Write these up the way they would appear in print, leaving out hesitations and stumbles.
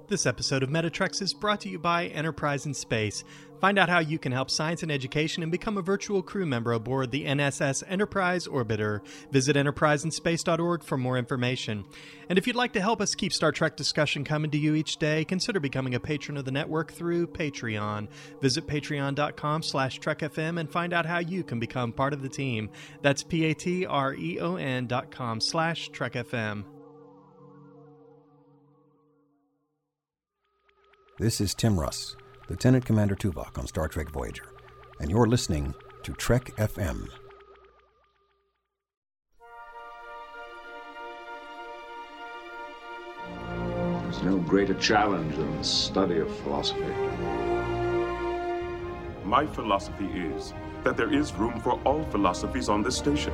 This episode of Metatrex is brought to you by Enterprise in Space. Find out how you can help science and education and become a virtual crew member aboard the NSS Enterprise Orbiter. Visit enterpriseinspace.org for more information. And if you'd like to help us keep Star Trek discussion coming to you each day, consider becoming a patron of the network through Patreon. Visit patreon.com/trekfm and find out how you can become part of the team. That's patreon.com/trekfm. This is Tim Russ, Lieutenant Commander Tuvok on Star Trek Voyager, and you're listening to Trek FM. There's no greater challenge than the study of philosophy. My philosophy is that there is room for all philosophies on this station.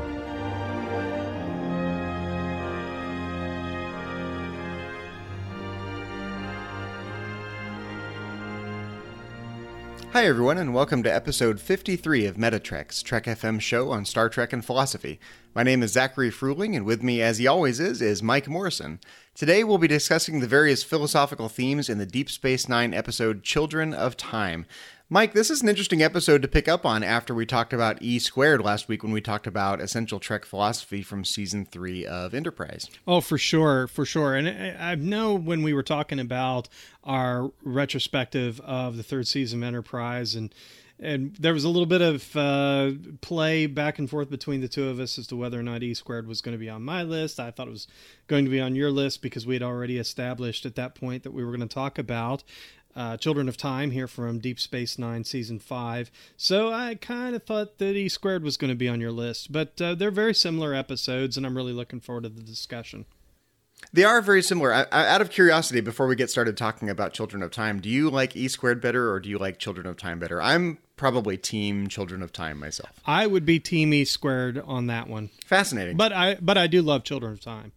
Hi everyone, and welcome to episode 53 of Metatrex, Trek FM show on Star Trek and philosophy. My name is Zachary Fruhling, and with me, as he always is Mike Morrison. Today we'll be discussing the various philosophical themes in the Deep Space Nine episode Children of Time. Mike, this is an interesting episode to pick up on after we talked about E Squared last week when we talked about essential Trek philosophy from Season 3 of Enterprise. Oh, for sure. And I know when we were talking about our retrospective of the third season of Enterprise, and there was a little bit of play back and forth between the two of us as to whether or not E Squared was going to be on my list. I thought it was going to be on your list because we had already established at that point that we were going to talk about Children of Time here from Deep Space Nine Season 5. So I kind of thought that E Squared was going to be on your list. But they're very similar episodes, and I'm really looking forward to the discussion. They are very similar. Out of curiosity, before we get started talking about Children of Time, do you like E Squared better or do you like Children of Time better? I'm probably team Children of Time myself. I would be team E Squared on that one. Fascinating. But I do love Children of Time.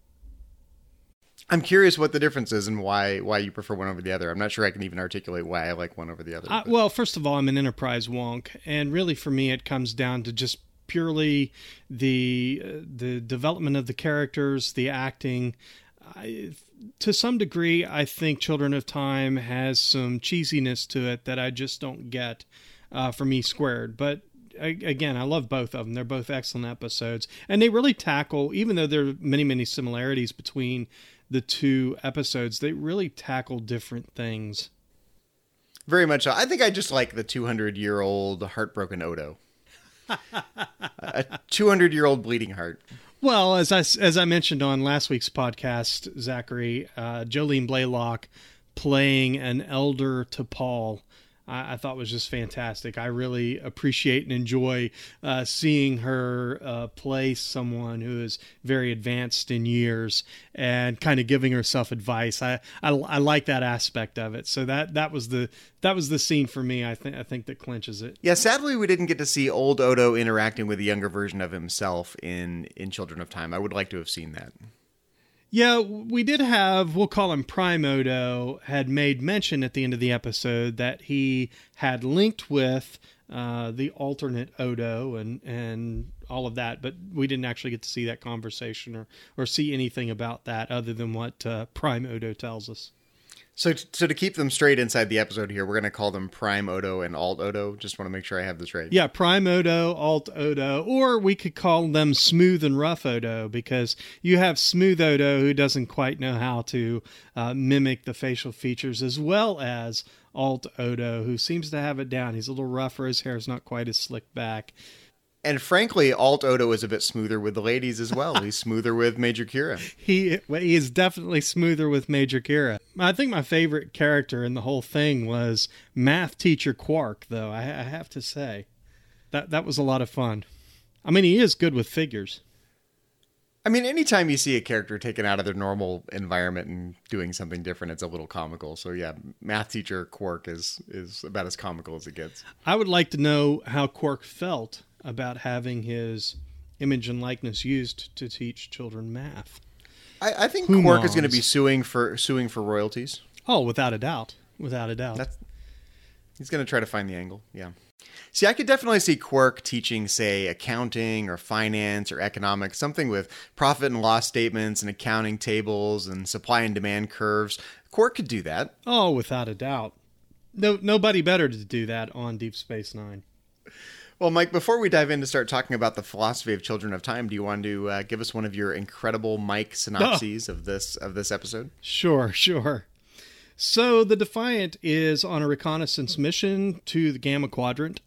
I'm curious what the difference is and why you prefer one over the other. I'm not sure I can even articulate why I like one over the other. Well, first of all, I'm an Enterprise wonk, and really for me it comes down to just purely the development of the characters, the acting. To some degree, I think Children of Time has some cheesiness to it that I just don't get from E Squared. But again, I love both of them. They're both excellent episodes, and they really tackle, even though there are many similarities between the two episodes, they really tackle different things. Very much so. I think I just like the 200-year-old heartbroken Odo. A 200-year-old bleeding heart. Well, as I mentioned on last week's podcast, Zachary, Jolene Blaylock playing an elder T'Pol, I thought was just fantastic. I really appreciate and enjoy seeing her play someone who is very advanced in years and kind of giving herself advice. I like that aspect of it. So that was the scene for me. I think that clinches it. Yeah, sadly we didn't get to see old Odo interacting with a younger version of himself in Children of Time. I would like to have seen that. Yeah, we did have, we'll call him Prime Odo, had made mention at the end of the episode that he had linked with the alternate Odo and all of that, but we didn't actually get to see that conversation or see anything about that other than what Prime Odo tells us. So to keep them straight inside the episode here, we're going to call them Prime Odo and Alt Odo. Just want to make sure I have this right. Yeah, Prime Odo, Alt Odo, or we could call them Smooth and Rough Odo, because you have Smooth Odo who doesn't quite know how to mimic the facial features, as well as Alt Odo who seems to have it down. He's a little rougher, his hair's not quite as slicked back. And frankly, Alt Odo is a bit smoother with the ladies as well. He's smoother with Major Kira. He is definitely smoother with Major Kira. I think my favorite character in the whole thing was Math Teacher Quark, though, I have to say. That was a lot of fun. I mean, he is good with figures. I mean, anytime you see a character taken out of their normal environment and doing something different, it's a little comical. So yeah, Math Teacher Quark is about as comical as it gets. I would like to know how Quark felt about having his image and likeness used to teach children math. I think Quark is going to be suing for royalties. Oh, without a doubt. He's He's going to try to find the angle. Yeah. See, I could definitely see Quark teaching, say, accounting or finance or economics, something with profit and loss statements and accounting tables and supply and demand curves. Quark could do that. Oh, without a doubt. No, nobody better to do that on Deep Space Nine. Well, Mike, before we dive in to start talking about the philosophy of Children of Time, do you want to give us one of your incredible Mike synopses of this episode? Sure. So the Defiant is on a reconnaissance mission to the Gamma Quadrant,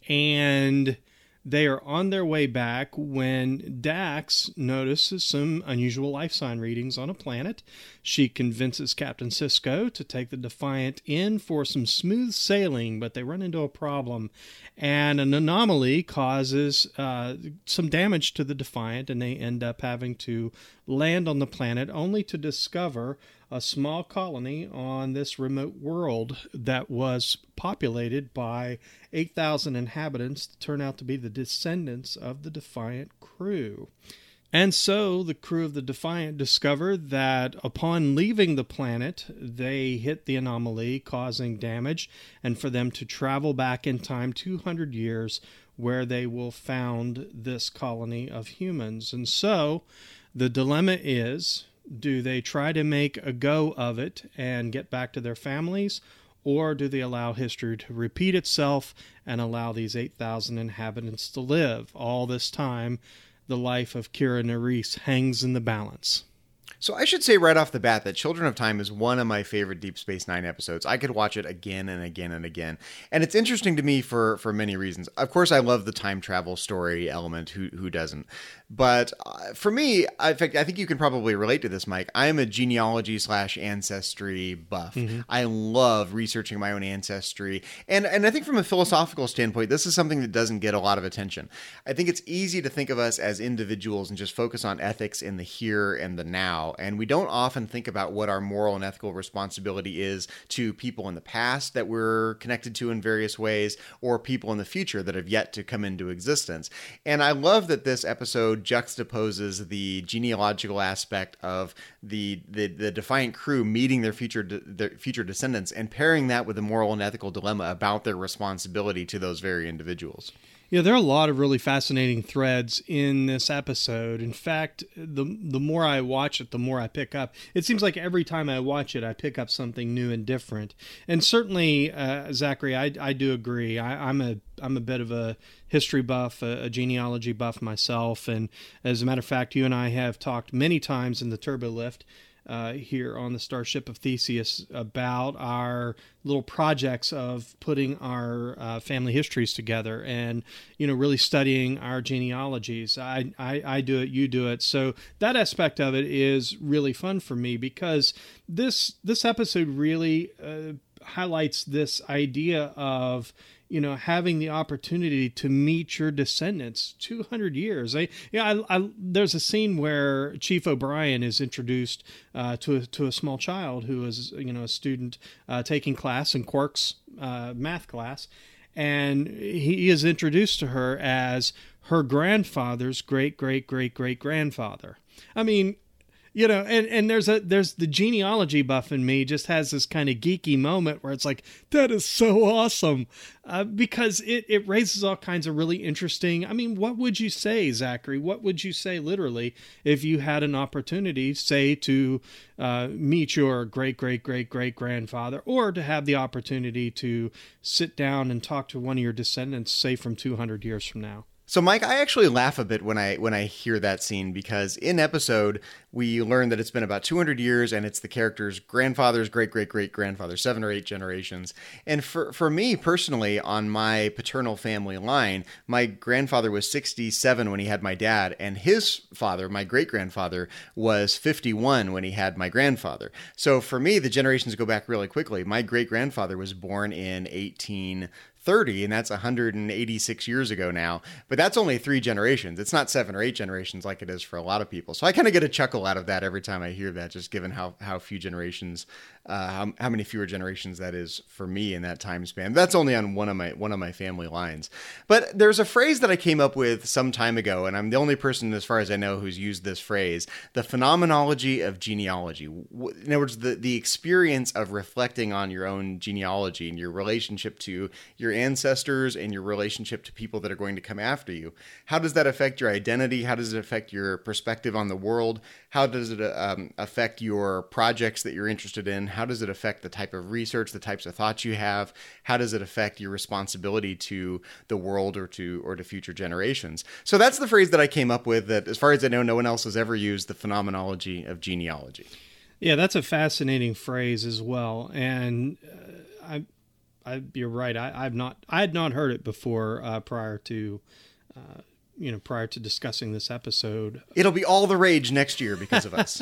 and they are on their way back when Dax notices some unusual life sign readings on a planet. She convinces Captain Sisko to take the Defiant in for some smooth sailing, but they run into a problem, and an anomaly causes some damage to the Defiant, and they end up having to land on the planet only to discover a small colony on this remote world that was populated by 8,000 inhabitants that turn out to be the descendants of the Defiant crew. And so the crew of the Defiant discovered that upon leaving the planet, they hit the anomaly, causing damage, and for them to travel back in time 200 years, where they will found this colony of humans. And so the dilemma is, do they try to make a go of it and get back to their families, or do they allow history to repeat itself and allow these 8,000 inhabitants to live? All this time, the life of Kira Nerys hangs in the balance. So I should say right off the bat that Children of Time is one of my favorite Deep Space Nine episodes. I could watch it again and again and again. And it's interesting to me for many reasons. Of course, I love the time travel story element. Who doesn't? But for me, in fact, I think you can probably relate to this, Mike. I am a genealogy/ancestry buff. Mm-hmm. I love researching my own ancestry. And I think from a philosophical standpoint, this is something that doesn't get a lot of attention. I think it's easy to think of us as individuals and just focus on ethics in the here and the now. And we don't often think about what our moral and ethical responsibility is to people in the past that we're connected to in various ways, or people in the future that have yet to come into existence. And I love that this episode juxtaposes the genealogical aspect of the Defiant crew meeting their future descendants and pairing that with a moral and ethical dilemma about their responsibility to those very individuals. Yeah, there are a lot of really fascinating threads in this episode. In fact, the more I watch it, the more I pick up. It seems like every time I watch it, I pick up something new and different. And certainly, Zachary, I do agree. I'm a bit of a history buff, a genealogy buff myself. And as a matter of fact, you and I have talked many times in the Turbo Lift here on the Starship of Theseus about our little projects of putting our family histories together and, really studying our genealogies. I do it, you do it. So that aspect of it is really fun for me because this episode really highlights this idea of having the opportunity to meet your descendants 200 years. There's a scene where Chief O'Brien is introduced to a small child who is, a student taking class in Quark's math class. And he is introduced to her as her grandfather's great-great-great-great-grandfather. I mean, and there's the genealogy buff in me just has this kind of geeky moment where it's like, that is so awesome, because it raises all kinds of really interesting. I mean, what would you say, Zachary? What would you say literally if you had an opportunity, say, to meet your great-great-great-great-grandfather, or to have the opportunity to sit down and talk to one of your descendants, say, from 200 years from now? So, Mike, I actually laugh a bit when I hear that scene because in episode, we learn that it's been about 200 years and it's the character's grandfather's great-great-great-grandfather, 7 or 8 generations. And for me personally, on my paternal family line, my grandfather was 67 when he had my dad, and his father, my great-grandfather, was 51 when he had my grandfather. So for me, the generations go back really quickly. My great-grandfather was born in 1830, and that's 186 years ago now. But that's only 3 generations. It's not 7 or 8 generations like it is for a lot of people. So I kind of get a chuckle out of that every time I hear that, just given how few generations, how many fewer generations that is for me in that time span. That's only on one of my family lines. But there's a phrase that I came up with some time ago, and I'm the only person, as far as I know, who's used this phrase: the phenomenology of genealogy. In other words, the experience of reflecting on your own genealogy and your relationship to your ancestors and your relationship to people that are going to come after you. How does that affect your identity? How does it affect your perspective on the world? How does it affect your projects that you're interested in? How does it affect the type of research, the types of thoughts you have? How does it affect your responsibility to the world or to future generations? So that's the phrase that I came up with that, as far as I know, no one else has ever used, the phenomenology of genealogy. Yeah, that's a fascinating phrase as well, and you're right. I had not heard it before prior to discussing this episode. It'll be all the rage next year because of us.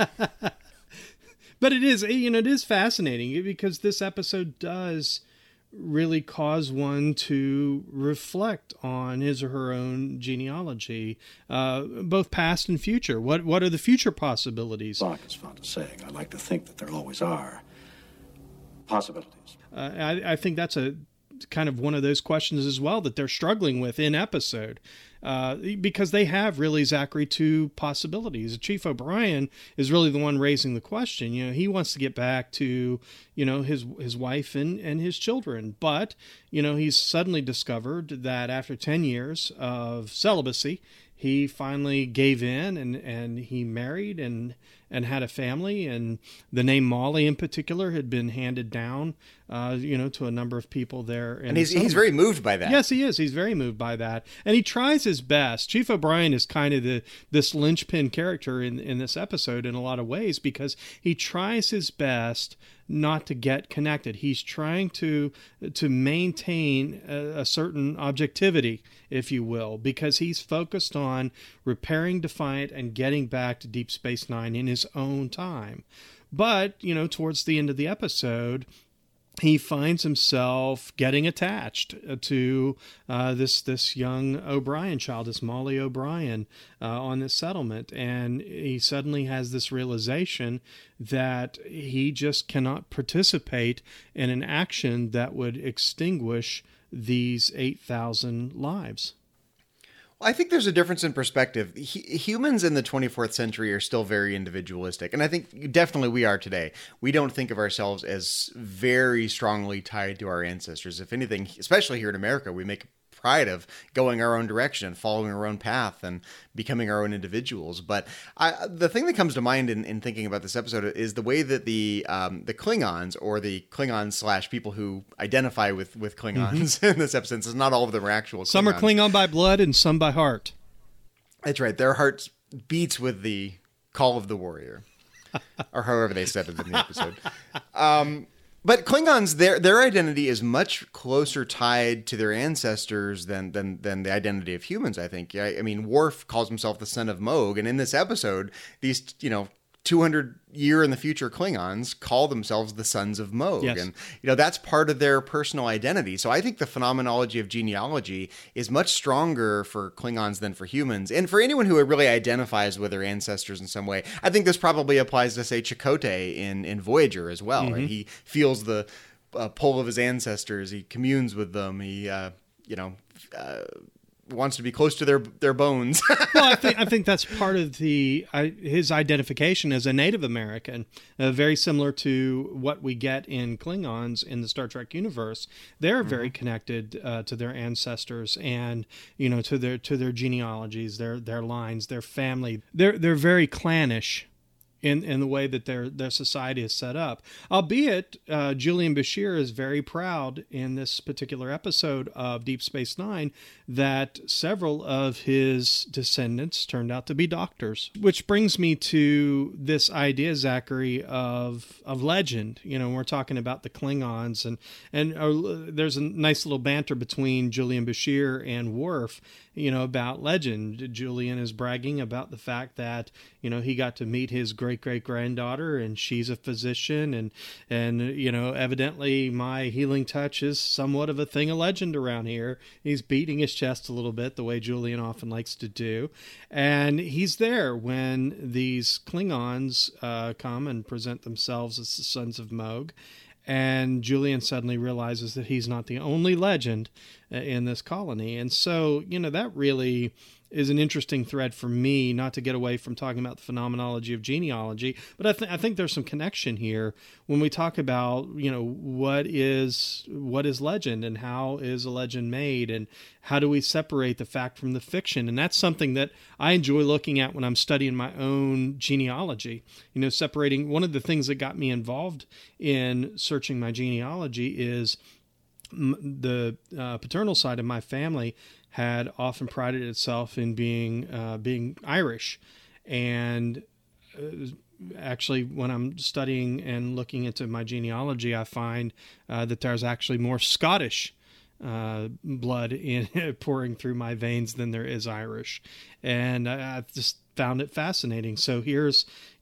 But it is fascinating because this episode does really cause one to reflect on his or her own genealogy, both past and future. What are the future possibilities? Bach is fond of saying, I like to think that there always are possibilities. I think that's a kind of one of those questions as well that they're struggling with in episode, because they have really, Zachary, two possibilities. Chief O'Brien is really the one raising the question. He wants to get back to, his wife and his children, but, he's suddenly discovered that after 10 years of celibacy, he finally gave in and he married and had a family, and the name Molly in particular had been handed down, to a number of people there. And he's very moved by that. Yes, he is. He's very moved by that. And he tries his best. Chief O'Brien is kind of this linchpin character in this episode in a lot of ways, because he tries his best not to get connected. He's trying to maintain a certain objectivity, if you will, because he's focused on repairing Defiant and getting back to Deep Space Nine in his own time. But, towards the end of the episode, he finds himself getting attached to this young O'Brien child, this Molly O'Brien, on this settlement. And he suddenly has this realization that he just cannot participate in an action that would extinguish these 8,000 lives. Well, I think there's a difference in perspective. Humans in the 24th century are still very individualistic, and I think definitely we are today. We don't think of ourselves as very strongly tied to our ancestors. If anything, especially here in America, we make pride of going our own direction, following our own path, and becoming our own individuals. But the thing that comes to mind in thinking about this episode is the way that the Klingons, or the Klingons / people who identify with Klingons in this episode, since not all of them are actual Klingons. Some are Klingon by blood and some by heart. That's right. Their hearts beats with the call of the warrior, or however they said it in the episode. But Klingons, their identity is much closer tied to their ancestors than the identity of humans, I think. I mean, Worf calls himself the son of Mogh, and in this episode, these 200-year in the future Klingons call themselves the sons of Mogh. Yes. And that's part of their personal identity. So I think the phenomenology of genealogy is much stronger for Klingons than for humans. And for anyone who really identifies with their ancestors in some way, I think this probably applies to, say, Chakotay in Voyager as well. Right? He feels the pull of his ancestors. He communes with them. He wants to be close to their bones. Well, I think that's part of his identification as a Native American, very similar to what we get in Klingons in the Star Trek universe. They're very connected to their ancestors and to their genealogies, their lines, their family. They're very clannish in the way that their society is set up. Albeit, Julian Bashir is very proud in this particular episode of Deep Space Nine that several of his descendants turned out to be doctors. Which brings me to this idea, Zachary, of legend. We're talking about the Klingons, and there's a nice little banter between Julian Bashir and Worf, about legend. Julian is bragging about the fact that, he got to meet his great-great-granddaughter, and she's a physician, and evidently my healing touch is somewhat of a thing of legend around here. He's beating his chest a little bit, the way Julian often likes to do. And he's there when these Klingons come and present themselves as the sons of Mogh. And Julian suddenly realizes that he's not the only legend in this colony. And so, that really is an interesting thread for me, not to get away from talking about the phenomenology of genealogy, but I think there's some connection here when we talk about, what is legend and how is a legend made and how do we separate the fact from the fiction. And that's something that I enjoy looking at when I'm studying my own genealogy, separating. One of the things that got me involved in searching my genealogy is the paternal side of my family had often prided itself in being Irish, and actually, when I'm studying and looking into my genealogy, I find that there's actually more Scottish blood pouring through my veins than there is Irish, and I just found it fascinating. So here's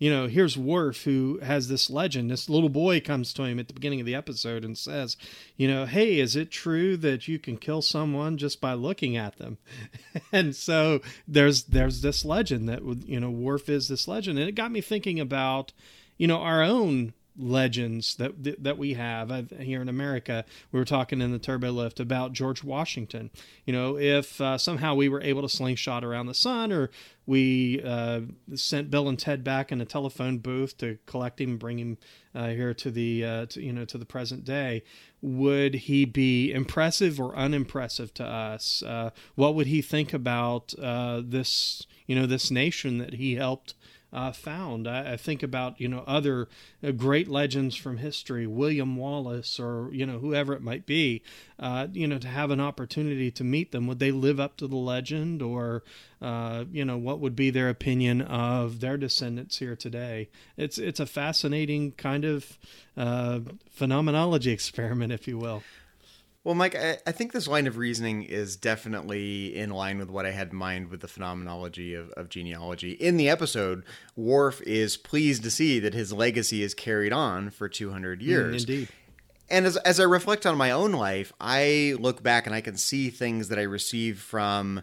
Worf, who has this legend. This little boy comes to him at the beginning of the episode and says, hey, is it true that you can kill someone just by looking at them? And so there's this legend that, Worf is this legend. And it got me thinking about, our own legends that we have here in America. We were talking in the Turbo Lift about George Washington. If somehow we were able to slingshot around the sun, or we sent Bill and Ted back in a telephone booth to collect him and bring him here to the present day, would he be impressive or unimpressive to us? What would he think about this nation that he helped found? I think about, other great legends from history, William Wallace, or, whoever it might be, to have an opportunity to meet them. Would they live up to the legend, or, what would be their opinion of their descendants here today? It's a fascinating kind of phenomenology experiment, if you will. Well, Mike, I think this line of reasoning is definitely in line with what I had in mind with the phenomenology of genealogy. In the episode, Worf is pleased to see that his legacy is carried on for 200 years. Indeed. And as I reflect on my own life, I look back and I can see things that I received from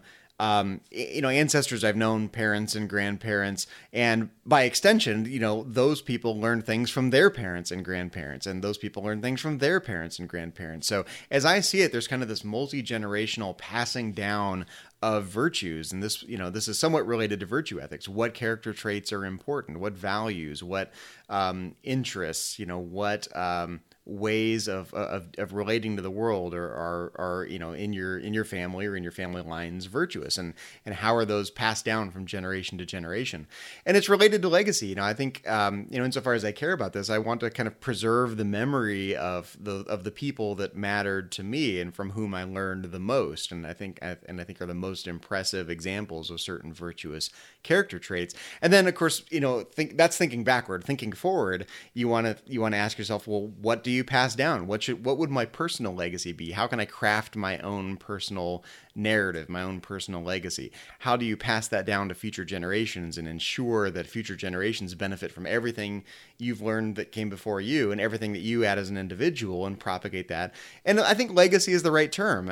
ancestors I've known, parents and grandparents, and by extension, those people learned things from their parents and grandparents, and those people learned things from their parents and grandparents. So as I see it, there's kind of this multi-generational passing down of virtues, and this is somewhat related to virtue ethics. What character traits are important? What values? What interests? What ways of relating to the world are in your family or in your family lines virtuous, and how are those passed down from generation to generation? And it's related to legacy. I think insofar as I care about this, I want to kind of preserve the memory of the people that mattered to me and from whom I learned the most, and I think are the most impressive examples of certain virtuous character traits. And then, of course, that's thinking backward. Thinking forward, you want to ask yourself, well, what do you pass down? What would my personal legacy be? How can I craft my own personal narrative, my own personal legacy? How do you pass that down to future generations and ensure that future generations benefit from everything you've learned that came before you and everything that you add as an individual, and propagate that? And I think legacy is the right term.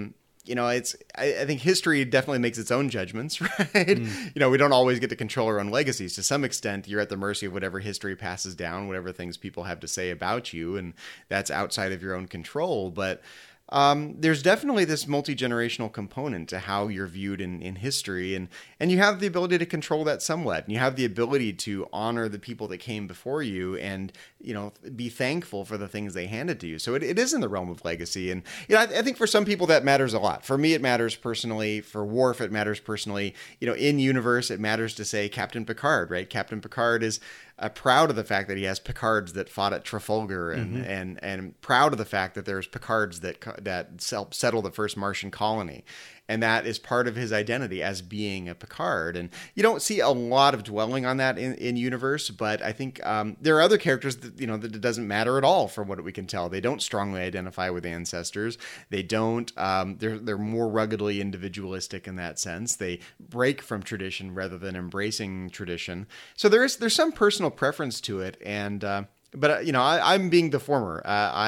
I think history definitely makes its own judgments, right? We don't always get to control our own legacies. To some extent, you're at the mercy of whatever history passes down, whatever things people have to say about you, and that's outside of your own control. But there's definitely this multi-generational component to how you're viewed in history, and you have the ability to control that somewhat, and you have the ability to honor the people that came before you, and be thankful for the things they handed to you. So it is in the realm of legacy, and I think for some people that matters a lot. For me, it matters personally. For Worf, it matters personally. In universe, it matters to say Captain Picard, right? Captain Picard is proud of the fact that he has Picards that fought at Trafalgar, and proud of the fact that there's Picards that settle the first Martian colony. And that is part of his identity as being a Picard. And you don't see a lot of dwelling on that in universe, but I think there are other characters that, that it doesn't matter at all from what we can tell. They don't strongly identify with ancestors. They don't, they're more ruggedly individualistic in that sense. They break from tradition rather than embracing tradition. So there's some personal preference to it. And, but I'm being the former.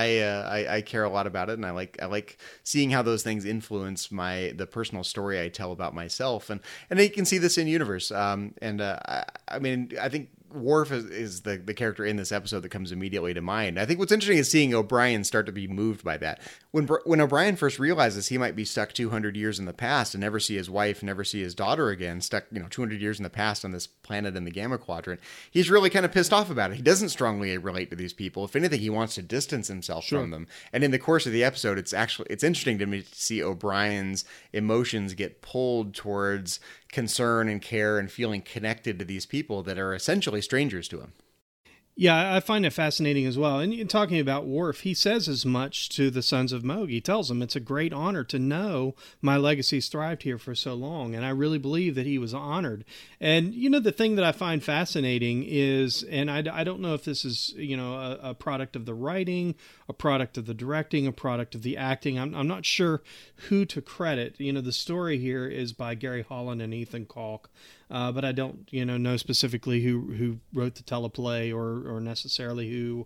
I care a lot about it, and I like seeing how those things influence the personal story I tell about myself, and you can see this in universe. I think Worf is the character in this episode that comes immediately to mind. I think what's interesting is seeing O'Brien start to be moved by that. When O'Brien first realizes he might be stuck 200 years in the past and never see his wife, never see his daughter again, stuck 200 years in the past on this planet in the Gamma Quadrant, he's really kind of pissed off about it. He doesn't strongly relate to these people. If anything, he wants to distance himself from them. And in the course of the episode, it's interesting to me to see O'Brien's emotions get pulled towards concern and care and feeling connected to these people that are essentially strangers to him. Yeah, I find it fascinating as well. And talking about Worf, he says as much to the Sons of Mogh. He tells them it's a great honor to know my legacy's thrived here for so long. And I really believe that he was honored. And, the thing that I find fascinating is, and I don't know if this is, a product of the writing, a product of the directing, a product of the acting. I'm not sure who to credit. The story here is by Gary Holland and Ethan Kalk. But I don't, know specifically who wrote the teleplay or necessarily who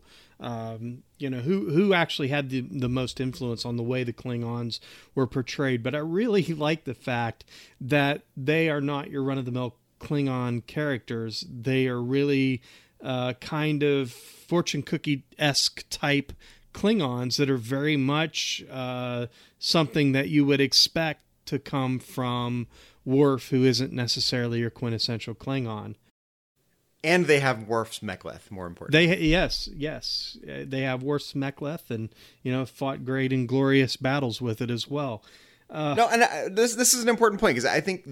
actually had the most influence on the way the Klingons were portrayed. But I really like the fact that they are not your run-of-the-mill Klingon characters. They are really kind of fortune cookie-esque type Klingons that are very much something that you would expect to come from Worf, who isn't necessarily your quintessential Klingon. And they have Worf's Mek'leth, more importantly. Yes. They have Worf's Mek'leth and, fought great and glorious battles with it as well. This is an important point, because I think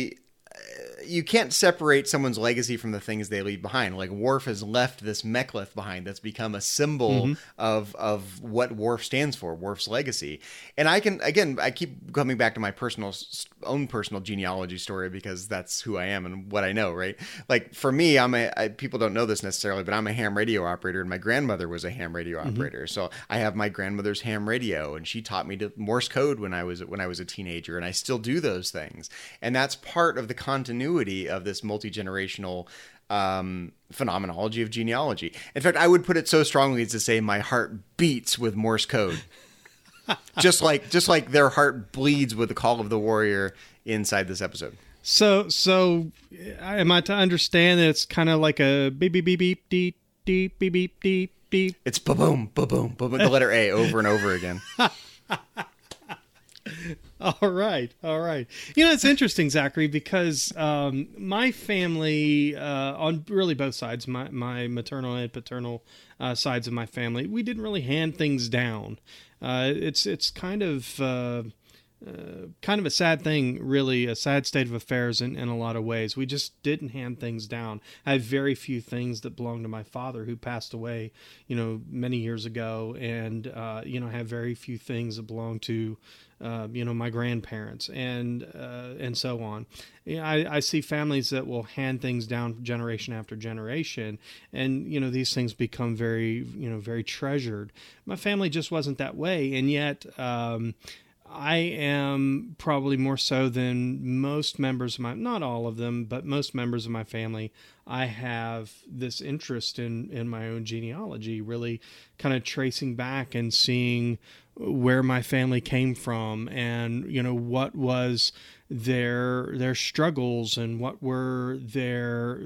you can't separate someone's legacy from the things they leave behind. Like, Worf has left this Mek'leth behind that's become a symbol of what Worf stands for, Worf's legacy. And I keep coming back to my own personal genealogy story, because that's who I am and what I know, right? Like, for me, people don't know this necessarily, but I'm a ham radio operator, and my grandmother was a ham radio operator. So I have my grandmother's ham radio, and she taught me Morse code when I was a teenager, and I still do those things. And that's part of the continuity of this multi-generational phenomenology of genealogy. In fact, I would put it so strongly as to say my heart beats with Morse code. just like their heart bleeds with the call of the warrior inside this episode. So am I to understand that it's kind of like a beep beep beep beep deep deep beep beep deep deep? It's ba-boom, ba-boom, ba-boom, the letter A over and over again. All right. It's interesting, Zachary, because my family, on really both sides, my maternal and paternal sides of my family, we didn't really hand things down. It's kind of a sad thing, really, a sad state of affairs in a lot of ways. We just didn't hand things down. I have very few things that belong to my father, who passed away, many years ago, and have very few things that belong to my grandparents and so on. I see families that will hand things down generation after generation, and these things become very very treasured. My family just wasn't that way, and yet I am probably more so than most members of not all of them, but most members of my family. I have this interest in my own genealogy, really kind of tracing back and seeing where my family came from, and what was their struggles, and what were their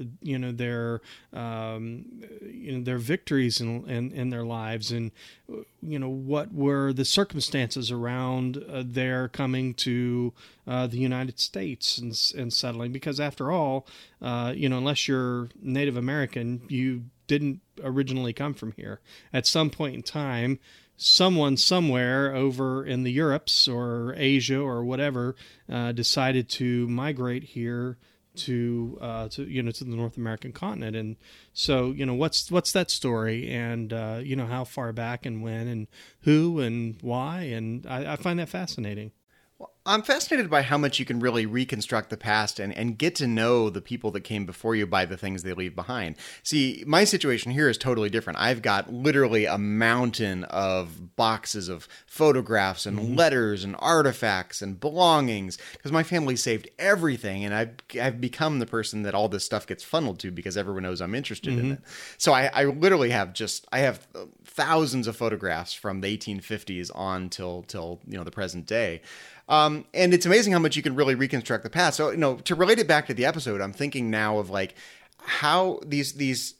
victories in their lives, and what were the circumstances around their coming to the United States and settling. Because after all, unless you're Native American, you didn't originally come from here. At some point in time, someone somewhere over in the Europes or Asia or whatever decided to migrate here to the North American continent. And so what's that story, and how far back and when and who and why, and I find that fascinating. Well, I'm fascinated by how much you can really reconstruct the past and get to know the people that came before you by the things they leave behind. See, my situation here is totally different. I've got literally a mountain of boxes of photographs and letters and artifacts and belongings, because my family saved everything, and I've become the person that all this stuff gets funneled to because everyone knows I'm interested in it. So I literally have thousands of photographs from the 1850s on till the present day. And it's amazing how much you can really reconstruct the past. So, to relate it back to the episode, I'm thinking now of how these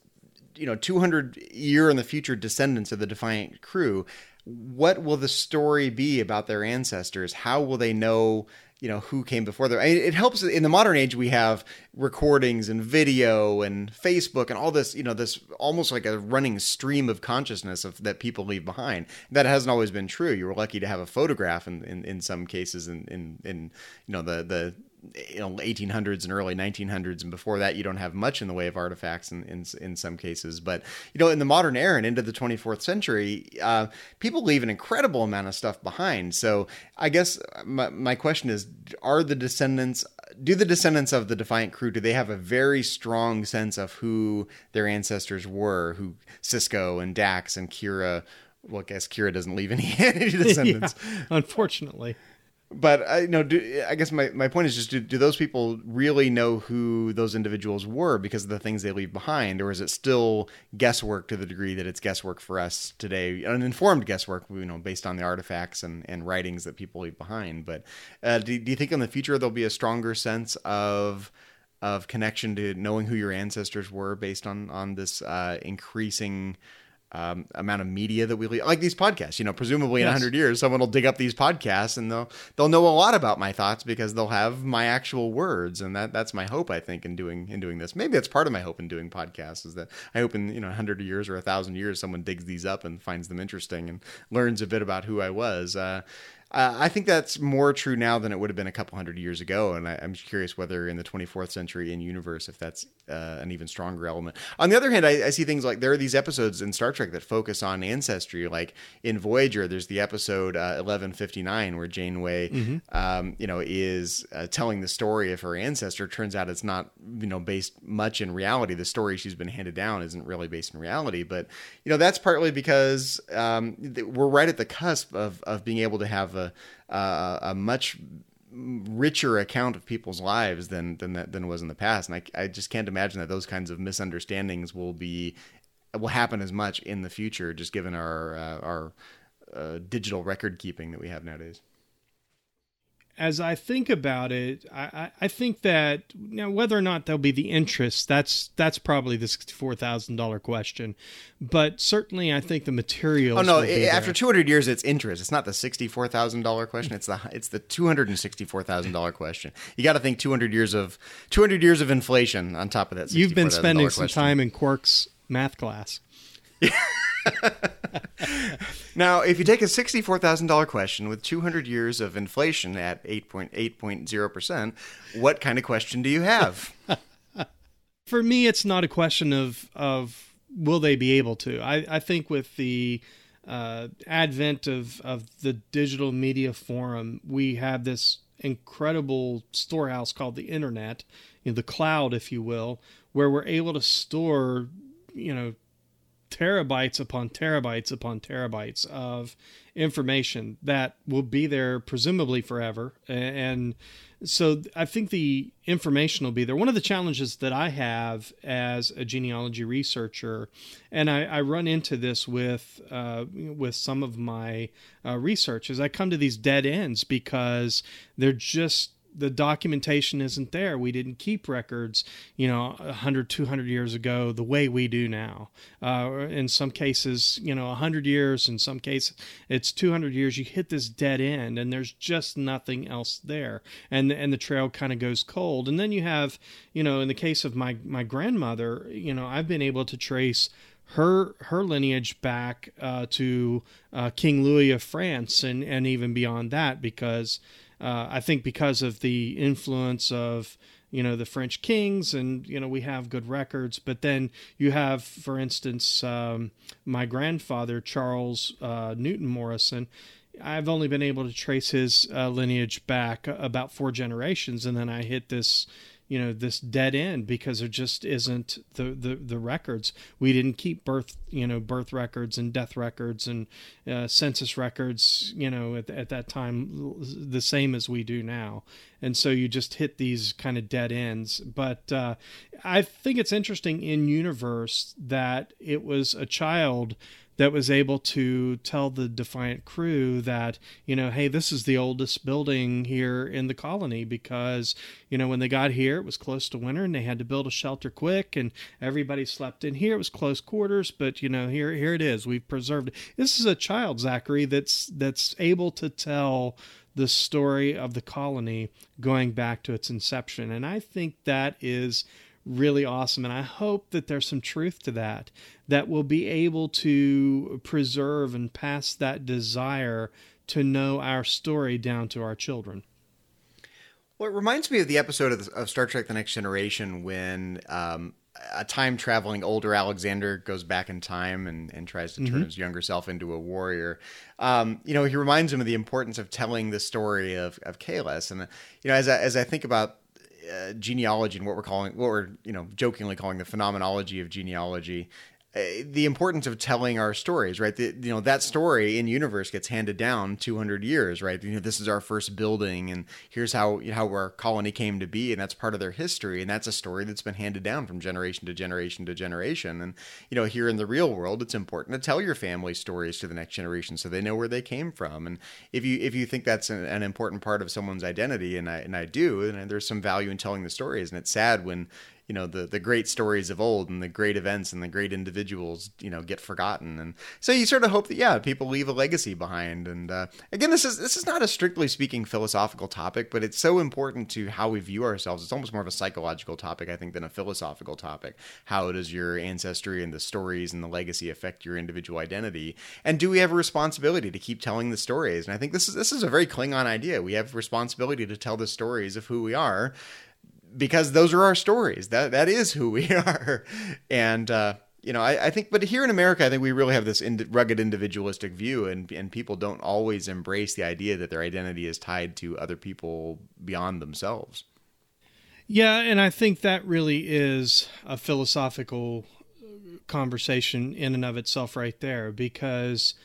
200 year in the future descendants of the Defiant crew, what will the story be about their ancestors? How will they know, who came before them? I mean, it helps in the modern age. We have recordings and video and Facebook and all this, this almost like a running stream of consciousness that people leave behind. That hasn't always been true. You were lucky to have a photograph in some cases in the 1800s and early 1900s, and before that you don't have much in the way of artifacts in some cases. But in the modern era and into the 24th century, people leave an incredible amount of stuff behind. So I guess my question is, do the descendants of the Defiant crew, do they have a very strong sense of who their ancestors were, who Sisko and Dax and Kira? Well, I guess Kira doesn't leave any descendants. Yeah, unfortunately. But I guess my point is just, do those people really know who those individuals were because of the things they leave behind? Or is it still guesswork to the degree that it's guesswork for us today, uninformed guesswork, based on the artifacts and writings that people leave behind? But do you think in the future there'll be a stronger sense of connection to knowing who your ancestors were based on this increasing amount of media that we like these podcasts? Presumably in 100 years, someone will dig up these podcasts and they'll know a lot about my thoughts because they'll have my actual words. And that's my hope, I think, in doing this. Maybe that's part of my hope in doing podcasts, is that I hope in 100 years or 1,000 years, someone digs these up and finds them interesting and learns a bit about who I was. I think that's more true now than it would have been a couple hundred years ago. And I'm curious whether in the 24th century in universe, if that's an even stronger element. On the other hand, I see things like there are these episodes in Star Trek that focus on ancestry. Like in Voyager, there's the episode 1159 where Janeway, is telling the story of her ancestor. Turns out it's not, based much in reality. The story she's been handed down isn't really based in reality. But, that's partly because we're right at the cusp of being able to have a much richer account of people's lives than was in the past. And I just can't imagine that those kinds of misunderstandings will happen as much in the future, just given our digital record keeping that we have nowadays. As I think about it, I think that whether or not there'll be the interest, that's probably the $64,000 question. But certainly, I think the materials. Oh no! After 200 years, it's interest. It's not the $64,000 question. It's the $264,000 question. You got to think 200 years of inflation on top of that. You've been spending some time in Quark's math class. Now, if you take a $64,000 question with 200 years of inflation at 8.0%, what kind of question do you have? For me, it's not a question of will they be able to. I think with the advent of the digital media forum, we have this incredible storehouse called the internet, the cloud, if you will, where we're able to store, terabytes upon terabytes upon terabytes of information that will be there presumably forever. And so I think the information will be there. One of the challenges that I have as a genealogy researcher, and I run into this with some of my research, is I come to these dead ends because the documentation isn't there. We didn't keep records, 100, 200 years ago the way we do now. In some cases, 100 years, in some cases it's 200 years. You hit this dead end and there's just nothing else there. And the trail kind of goes cold. And then you have, in the case of my grandmother, I've been able to trace her lineage back to King Louis of France and even beyond that, because I think because of the influence of, the French kings, and, we have good records. But then you have, for instance, my grandfather, Charles Newton Morrison. I've only been able to trace his lineage back about 4 generations. And then I hit this, this dead end because there just isn't the records. We didn't keep birth records and death records and census records, at that time, the same as we do now. And so you just hit these kind of dead ends. But I think it's interesting in universe that it was a child that was able to tell the Defiant crew that, hey, this is the oldest building here in the colony because, when they got here, it was close to winter and they had to build a shelter quick and everybody slept in here. It was close quarters, but, here it is. We've preserved it. This is a child, Zachary, that's able to tell the story of the colony going back to its inception. And I think that is really awesome. And I hope that there's some truth to that we'll be able to preserve and pass that desire to know our story down to our children. Well, it reminds me of the episode of Star Trek The Next Generation when a time-traveling older Alexander goes back in time and tries to turn his younger self into a warrior. He reminds him of the importance of telling the story of Kahless. And, as I think about genealogy and what we're jokingly calling the phenomenology of genealogy, the importance of telling our stories, right? That story in universe gets handed down 200 years, right? This is our first building, and here's how our colony came to be, and that's part of their history, and that's a story that's been handed down from generation to generation to generation. And here in the real world, it's important to tell your family stories to the next generation so they know where they came from. And if you think that's an important part of someone's identity, and I do, and there's some value in telling the stories, and it's sad when the great stories of old and the great events and the great individuals, get forgotten. And so you sort of hope that, people leave a legacy behind. And again, this is not a strictly speaking philosophical topic, but it's so important to how we view ourselves. It's almost more of a psychological topic, I think, than a philosophical topic. How does your ancestry and the stories and the legacy affect your individual identity? And do we have a responsibility to keep telling the stories? And I think this is a very Klingon idea. We have responsibility to tell the stories of who we are, because those are our stories. That is who we are. And, I think, but here in America, I think we really have this rugged individualistic view, and people don't always embrace the idea that their identity is tied to other people beyond themselves. Yeah, and I think that really is a philosophical conversation in and of itself right there, because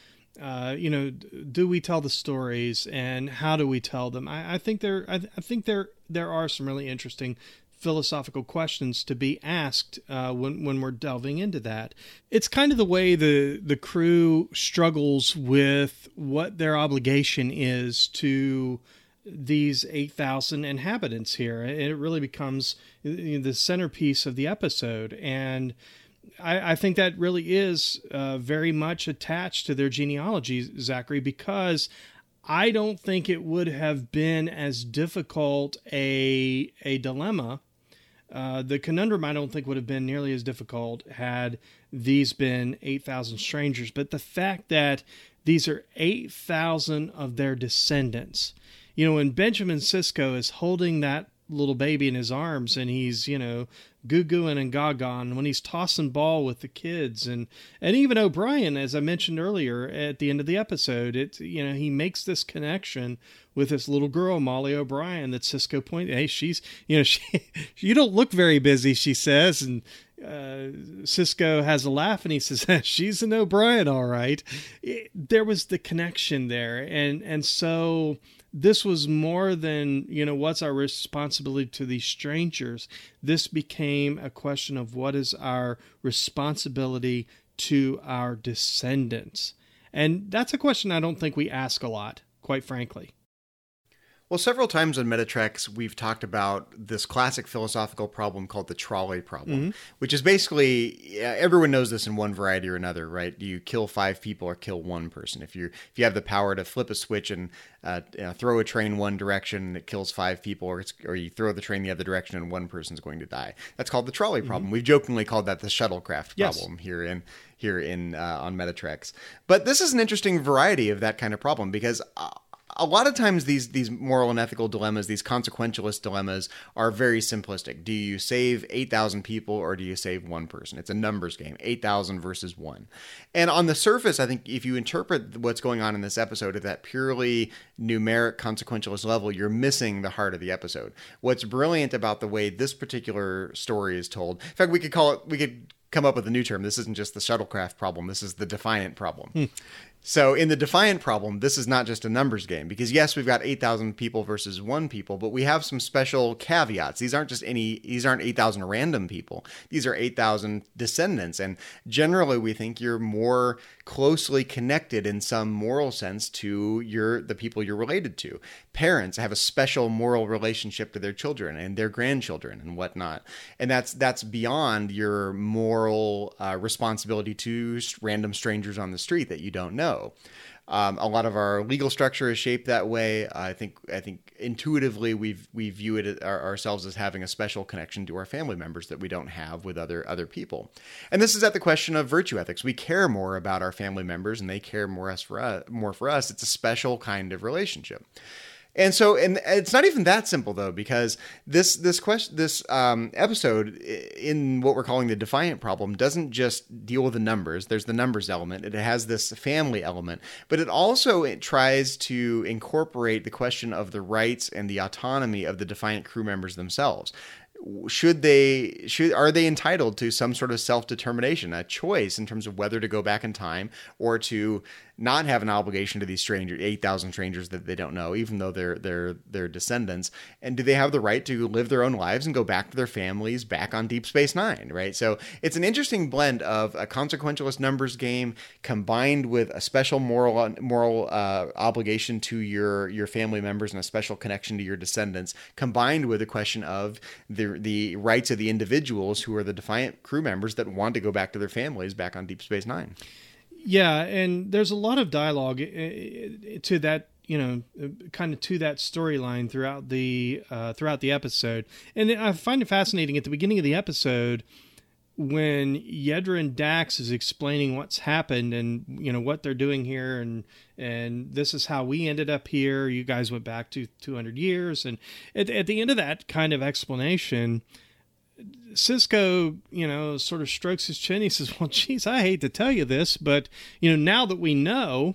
do we tell the stories and how do we tell them? I think there are some really interesting philosophical questions to be asked when we're delving into that. It's kind of the way the crew struggles with what their obligation is to these 8,000 inhabitants here. It really becomes the centerpiece of the episode, and I think that really is very much attached to their genealogy, Zachary, because I don't think it would have been as difficult a dilemma. The conundrum, I don't think, would have been nearly as difficult had these been 8,000 strangers. But the fact that these are 8,000 of their descendants, when Benjamin Sisko is holding that little baby in his arms and he's, goo-gooing and gaga, when he's tossing ball with the kids, and even O'Brien, as I mentioned earlier at the end of the episode, he makes this connection with this little girl, Molly O'Brien, that Sisko pointed, hey, she's, you don't look very busy, she says, and Sisko has a laugh and he says, she's an O'Brien, all right. There was the connection there, and so this was more than, what's our responsibility to these strangers. This became a question of what is our responsibility to our descendants. And that's a question I don't think we ask a lot, quite frankly. Well, several times on Metatrex, we've talked about this classic philosophical problem called the trolley problem, which is basically, everyone knows this in one variety or another, right? Do you kill 5 people or kill 1 person? If you have the power to flip a switch and throw a train one direction, it kills 5 people, or you throw the train the other direction and 1 person's going to die. That's called the trolley problem. We've jokingly called that the shuttlecraft problem here in on Metatrex. But this is an interesting variety of that kind of problem, because a lot of times these moral and ethical dilemmas, these consequentialist dilemmas, are very simplistic. Do you save 8,000 people or do you save 1 person? It's a numbers game, 8,000 versus 1. And on the surface, I think if you interpret what's going on in this episode at that purely numeric consequentialist level, you're missing the heart of the episode. What's brilliant about the way this particular story is told, in fact, we could come up with a new term. This isn't just the shuttlecraft problem. This is the Defiant problem. So in the Defiant problem, this is not just a numbers game, because yes, we've got 8,000 people versus 1 people, but we have some special caveats. These aren't 8,000 random people. These are 8,000 descendants. And generally we think you're more closely connected in some moral sense to the people you're related to. Parents have a special moral relationship to their children and their grandchildren and whatnot. And that's beyond your moral responsibility to random strangers on the street that you don't know. A lot of our legal structure is shaped that way. I think intuitively we view it ourselves as having a special connection to our family members that we don't have with other people. And this is at the question of virtue ethics. We care more about our family members, and they care more for us. It's a special kind of relationship. And so, and it's not even that simple though, because this episode in what we're calling the Defiant problem doesn't just deal with the numbers. There's the numbers element. It has this family element, but it tries to incorporate the question of the rights and the autonomy of the Defiant crew members themselves. Are they entitled to some sort of self-determination, a choice in terms of whether to go back in time or to not have an obligation to these 8,000 strangers that they don't know, even though they're descendants? And do they have the right to live their own lives and go back to their families back on Deep Space Nine, right? So it's an interesting blend of a consequentialist numbers game combined with a special moral obligation to your family members and a special connection to your descendants, combined with a question of the rights of the individuals who are the Defiant crew members that want to go back to their families back on Deep Space Nine. Yeah, and there's a lot of dialogue to that, kind of to that storyline throughout the episode. And I find it fascinating at the beginning of the episode when Yedrin Dax is explaining what's happened and, what they're doing here. And this is how we ended up here. You guys went back to 200 years. And at the end of that kind of explanation, Sisko, sort of strokes his chin. He says, well, geez, I hate to tell you this, but, now that we know,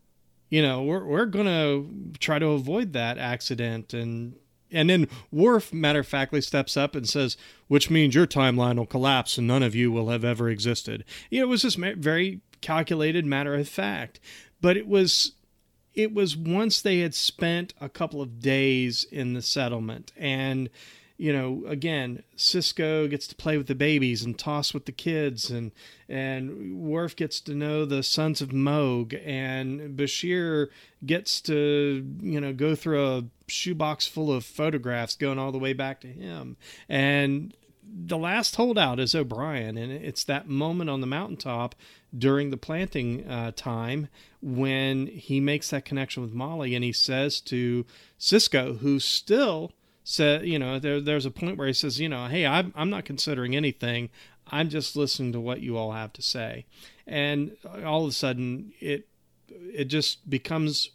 we're going to try to avoid that accident. And then Worf, matter of factly, steps up and says, which means your timeline will collapse and none of you will have ever existed. It was just very calculated, matter of fact. But it was once they had spent a couple of days in the settlement, and again, Sisko gets to play with the babies and toss with the kids, and Worf gets to know the sons of Moog, and Bashir gets to, go through a shoebox full of photographs going all the way back to him. And the last holdout is O'Brien, and it's that moment on the mountaintop during the planting time when he makes that connection with Molly, and he says to Sisko, who still said, there's a point where he says, hey, I'm not considering anything. I'm just listening to what you all have to say. And all of a sudden it just becomes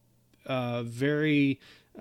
very,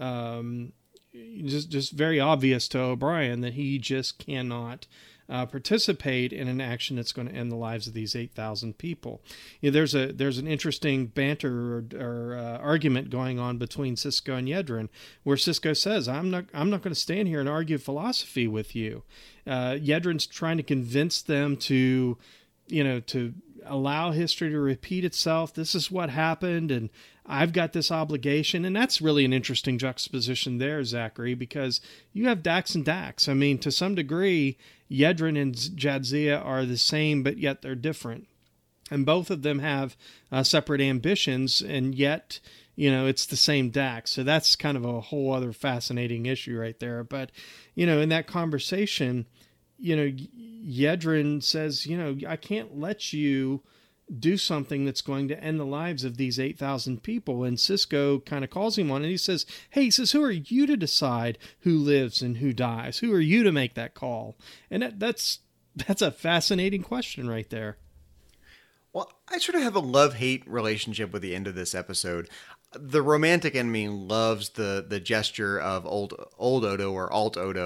just very obvious to O'Brien that he just cannot participate in an action that's going to end the lives of these 8,000 people. There's an interesting banter or argument going on between Sisko and Yedrin, where Sisko says, "I'm not going to stand here and argue philosophy with you." Yedrin's trying to convince them to allow history to repeat itself. This is what happened, and I've got this obligation. And that's really an interesting juxtaposition there, Zachary, because you have Dax and Dax. I mean, to some degree, Yedrin and Jadzia are the same, but yet they're different. And both of them have separate ambitions, and yet, it's the same Dax. So that's kind of a whole other fascinating issue right there. But, in that conversation, Yedrin says, I can't let you do something that's going to end the lives of these 8,000 people. And Sisko kind of calls him on, and he says, who are you to decide who lives and who dies? Who are you to make that call? And that's a fascinating question right there. Well, I sort of have a love-hate relationship with the end of this episode. The romantic in me loves the gesture of old Odo or alt Odo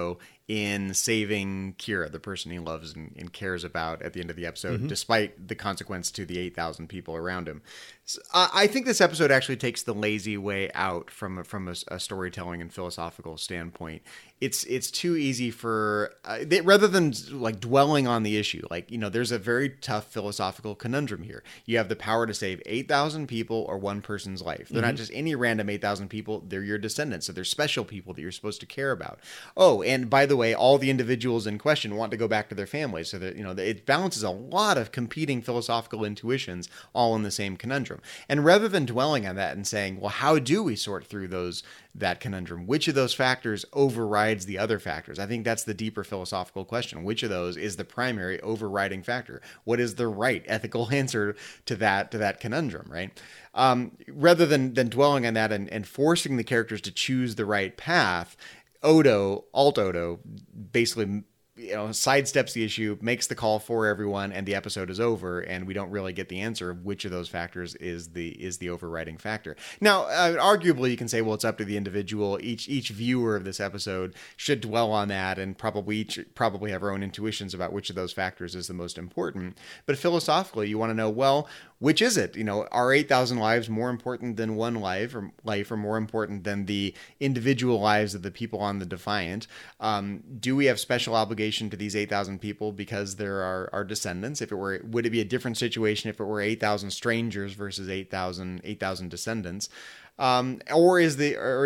in saving Kira, the person he loves and cares about at the end of the episode, despite the consequence to the 8,000 people around him. So, I think this episode actually takes the lazy way out from a storytelling and philosophical standpoint. It's too easy for rather than like dwelling on the issue. Like, there's a very tough philosophical conundrum here. You have the power to save 8,000 people or one person's life. They're not just any random 8,000 people. They're your descendants. So they're special people that you're supposed to care about. Oh, and by the way, all the individuals in question want to go back to their families. So that, it balances a lot of competing philosophical intuitions all in the same conundrum. And rather than dwelling on that and saying, well, how do we sort through that conundrum? Which of those factors overrides the other factors? I think that's the deeper philosophical question. Which of those is the primary overriding factor? What is the right ethical answer to that conundrum, right? Rather than dwelling on that and forcing the characters to choose the right path, Alt Odo, basically sidesteps the issue, makes the call for everyone, and the episode is over, and we don't really get the answer of which of those factors is the overriding factor. Now, arguably, you can say, well, it's up to the individual. Each viewer of this episode should dwell on that, and probably have our own intuitions about which of those factors is the most important. But philosophically, you want to know, well, which is it? Are 8,000 lives more important than one life, or more important than the individual lives of the people on the Defiant? Do we have special obligation to these 8,000 people because they're our descendants? Would it be a different situation if it were 8,000 strangers versus 8,000 descendants? Or is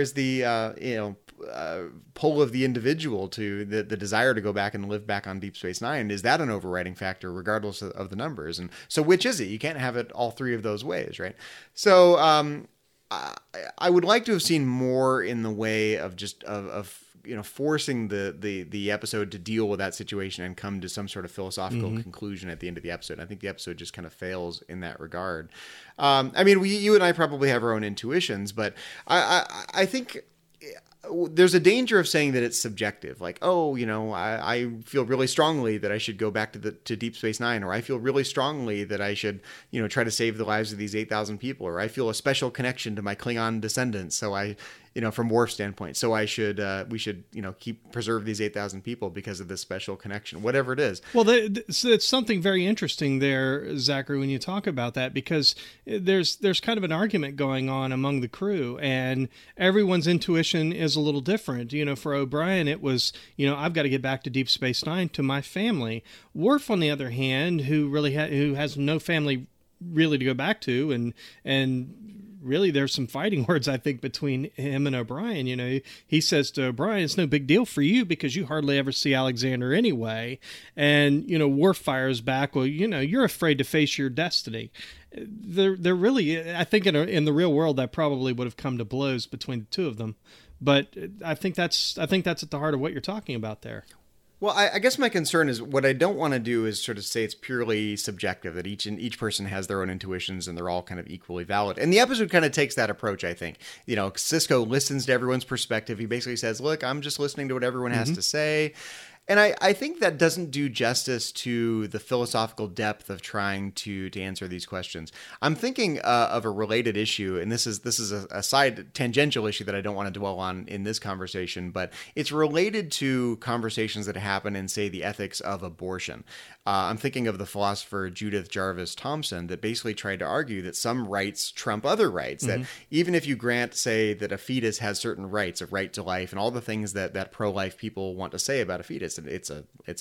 the pull of the individual to the desire to go back and live back on Deep Space Nine, is that an overriding factor regardless of the numbers? And so which is it? You can't have it all three of those ways, right? So I would like to have seen more in the way of just forcing the episode to deal with that situation and come to some sort of philosophical conclusion at the end of the episode. I think the episode just kind of fails in that regard. You and I probably have our own intuitions, but I think there's a danger of saying that it's subjective. Like, I feel really strongly that I should go back to Deep Space Nine, or I feel really strongly that I should, try to save the lives of these 8,000 people, or I feel a special connection to my Klingon descendants. So from Worf's standpoint, so we should preserve these 8,000 people because of this special connection, whatever it is. Well, it's something very interesting there, Zachary, when you talk about that, because there's kind of an argument going on among the crew, and everyone's intuition is a little different. For O'Brien, it was, I've got to get back to Deep Space Nine to my family. Worf, on the other hand, who has no family really to go back to, and really, there's some fighting words, I think, between him and O'Brien. He says to O'Brien, it's no big deal for you because you hardly ever see Alexander anyway. And, Worf fires back, well, you're afraid to face your destiny. They're really, I think in the real world, that probably would have come to blows between the two of them. But I think that's at the heart of what you're talking about there. Well, I guess my concern is what I don't want to do is sort of say it's purely subjective, that each person has their own intuitions and they're all kind of equally valid. And the episode kind of takes that approach, I think. Sisko listens to everyone's perspective. He basically says, look, I'm just listening to what everyone has to say. And I think that doesn't do justice to the philosophical depth of trying to answer these questions. I'm thinking of a related issue, and this is a side tangential issue that I don't want to dwell on in this conversation, but it's related to conversations that happen in, say, the ethics of abortion. I'm thinking of the philosopher Judith Jarvis Thomson that basically tried to argue that some rights trump other rights, that even if you grant, say, that a fetus has certain rights, a right to life, and all the things that pro-life people want to say about a fetus, it's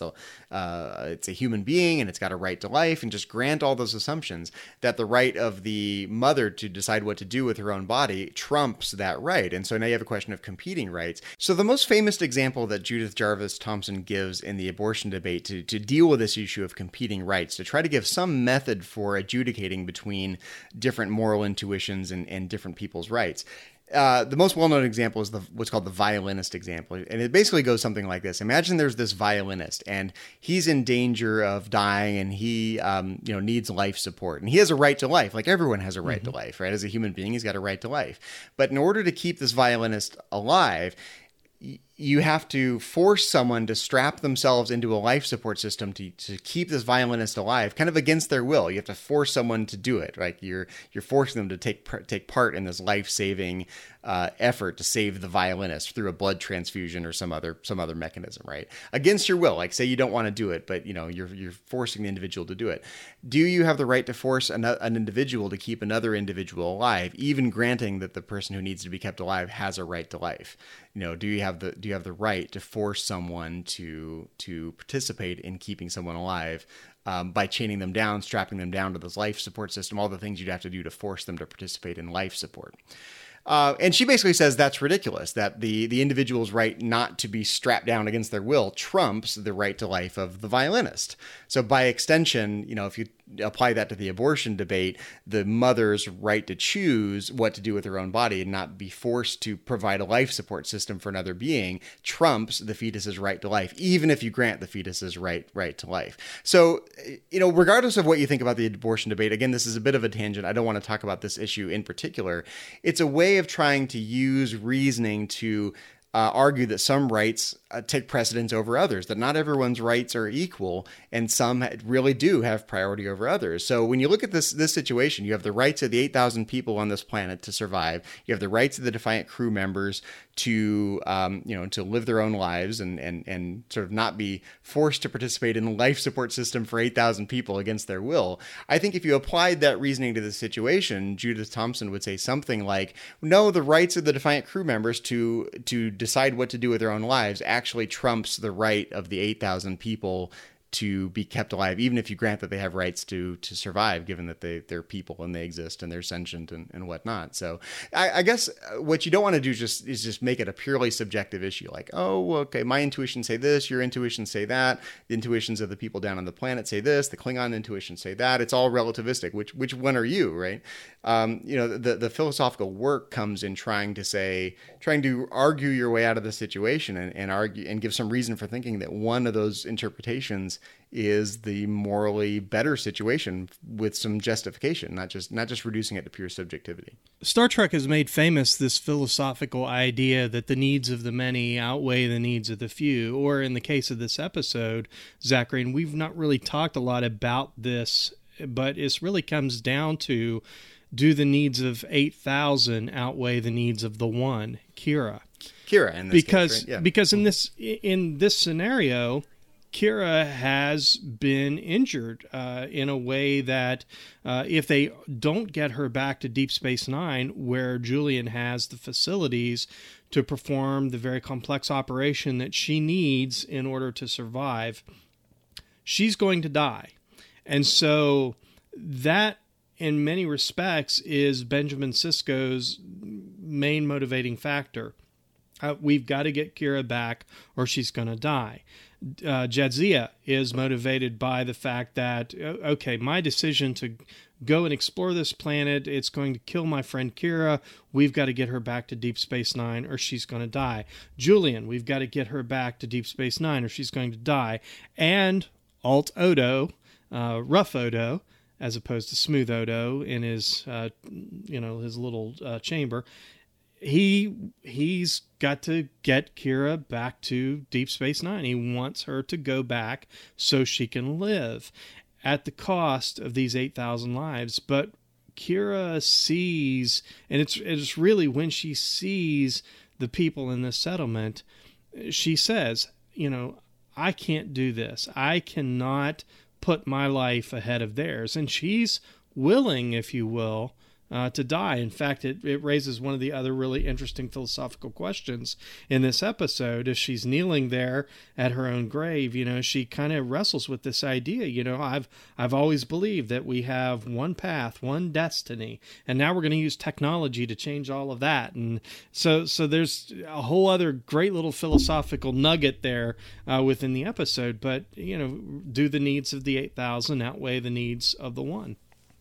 a human being and it's got a right to life, and just grant all those assumptions, that the right of the mother to decide what to do with her own body trumps that right. And so now you have a question of competing rights. So the most famous example that Judith Jarvis Thomson gives in the abortion debate to deal with this issue of competing rights, to try to give some method for adjudicating between different moral intuitions and different people's rights. The most well-known example is what's called the violinist example. And it basically goes something like this. Imagine there's this violinist and he's in danger of dying, and he needs life support. And he has a right to life. Like everyone has a right to life, right? As a human being, he's got a right to life. But in order to keep this violinist alive, you have to force someone to strap themselves into a life support system to keep this violinist alive, kind of against their will. You have to force someone to do it. Like you're forcing them to take part in this life-saving effort to save the violinist through a blood transfusion or some other mechanism, right? Against your will. Like say you don't want to do it, but you're forcing the individual to do it. Do you have the right to force an individual to keep another individual alive, even granting that the person who needs to be kept alive has a right to life? Do you have the right to force someone to participate in keeping someone alive by chaining them down, strapping them down to this life support system, all the things you'd have to do to force them to participate in life support? And she basically says that's ridiculous, that the individual's right not to be strapped down against their will trumps the right to life of the violinist. So by extension, if you apply that to the abortion debate, the mother's right to choose what to do with her own body and not be forced to provide a life support system for another being trumps the fetus's right to life, even if you grant the fetus's right to life. So, regardless of what you think about the abortion debate, again, this is a bit of a tangent. I don't want to talk about this issue in particular. It's a way of trying to use reasoning to argue that some rights take precedence over others, that not everyone's rights are equal, and some really do have priority over others. So when you look at this situation, you have the rights of the 8,000 people on this planet to survive. You have the rights of the Defiant crew members to live their own lives and sort of not be forced to participate in the life support system for 8,000 people against their will. I think if you applied that reasoning to the situation, Judith Thompson would say something like, no, the rights of the Defiant crew members to decide what to do with their own lives actually trumps the right of the 8,000 people to be kept alive, even if you grant that they have rights to survive, given that they're people and they exist and they're sentient and whatnot. So I guess what you don't want to do is just make it a purely subjective issue. Like, oh, okay, my intuitions say this, your intuitions say that, the intuitions of the people down on the planet say this, the Klingon intuitions say that. It's all relativistic. Which one are you, right? The philosophical work comes in trying to argue your way out of the situation and argue and give some reason for thinking that one of those interpretations is the morally better situation with some justification, not just reducing it to pure subjectivity. Star Trek has made famous this philosophical idea that the needs of the many outweigh the needs of the few, or in the case of this episode, Zachary, and we've not really talked a lot about this, but it really comes down to, do the needs of 8,000 outweigh the needs of the one, Kira? Kira, in this case, right? Yeah. Because in this scenario, Kira has been injured in a way that if they don't get her back to Deep Space Nine, where Julian has the facilities to perform the very complex operation that she needs in order to survive, she's going to die. And so that, in many respects, is Benjamin Sisko's main motivating factor. We've got to get Kira back or she's going to die. Jadzia is motivated by the fact that, okay, my decision to go and explore this planet, it's going to kill my friend Kira. We've got to get her back to Deep Space Nine or she's going to die. Julian, we've got to get her back to Deep Space Nine or she's going to die. And Alt Odo, Rough Odo, as opposed to Smooth Odo in his, his little chamber, he's got to get Kira back to Deep Space Nine. He wants her to go back so she can live at the cost of these 8,000 lives. But Kira sees, and it's really when she sees the people in this settlement, she says, I can't do this. I cannot put my life ahead of theirs. And she's willing, if you will, to die. In fact, it raises one of the other really interesting philosophical questions in this episode. As she's kneeling there at her own grave, she kind of wrestles with this idea. I've always believed that we have one path, one destiny, and now we're going to use technology to change all of that. And so there's a whole other great little philosophical nugget there within the episode. But do the needs of the 8,000 outweigh the needs of the one?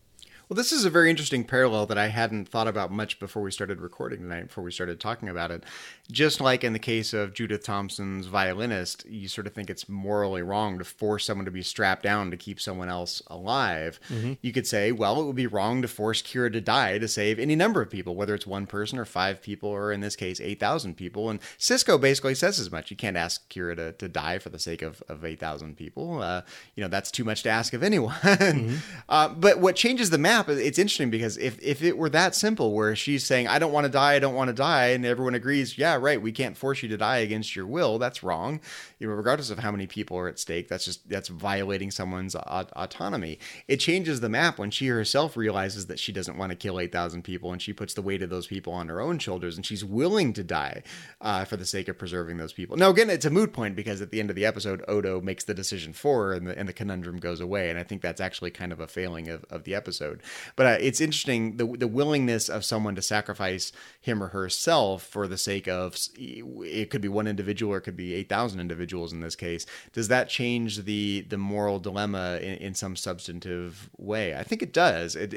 Well, this is a very interesting parallel that I hadn't thought about much before we started recording tonight, before we started talking about it. Just like in the case of Judith Thompson's Violinist, you sort of think it's morally wrong to force someone to be strapped down to keep someone else alive. Mm-hmm. You could say, well, it would be wrong to force Kira to die to save any number of people, whether it's one person or 5 people, or in this case, 8,000 people. And Sisko basically says as much. You can't ask Kira to die for the sake of 8,000 people. That's too much to ask of anyone. Mm-hmm. But what changes the map, it's interesting because if it were that simple, where she's saying, I don't want to die, and everyone agrees, yeah, right, we can't force you to die against your will, that's wrong. Regardless of how many people are at stake, that's violating someone's autonomy. It changes the map when she herself realizes that she doesn't want to kill 8,000 people, and she puts the weight of those people on her own shoulders, and she's willing to die for the sake of preserving those people. Now, again, it's a moot point because at the end of the episode, Odo makes the decision for her, and the conundrum goes away, and I think that's actually kind of a failing of the episode. But it's interesting, the willingness of someone to sacrifice him or herself for the sake of, it could be one individual or it could be 8,000 individuals in this case. Does that change the moral dilemma in some substantive way? I think it does. It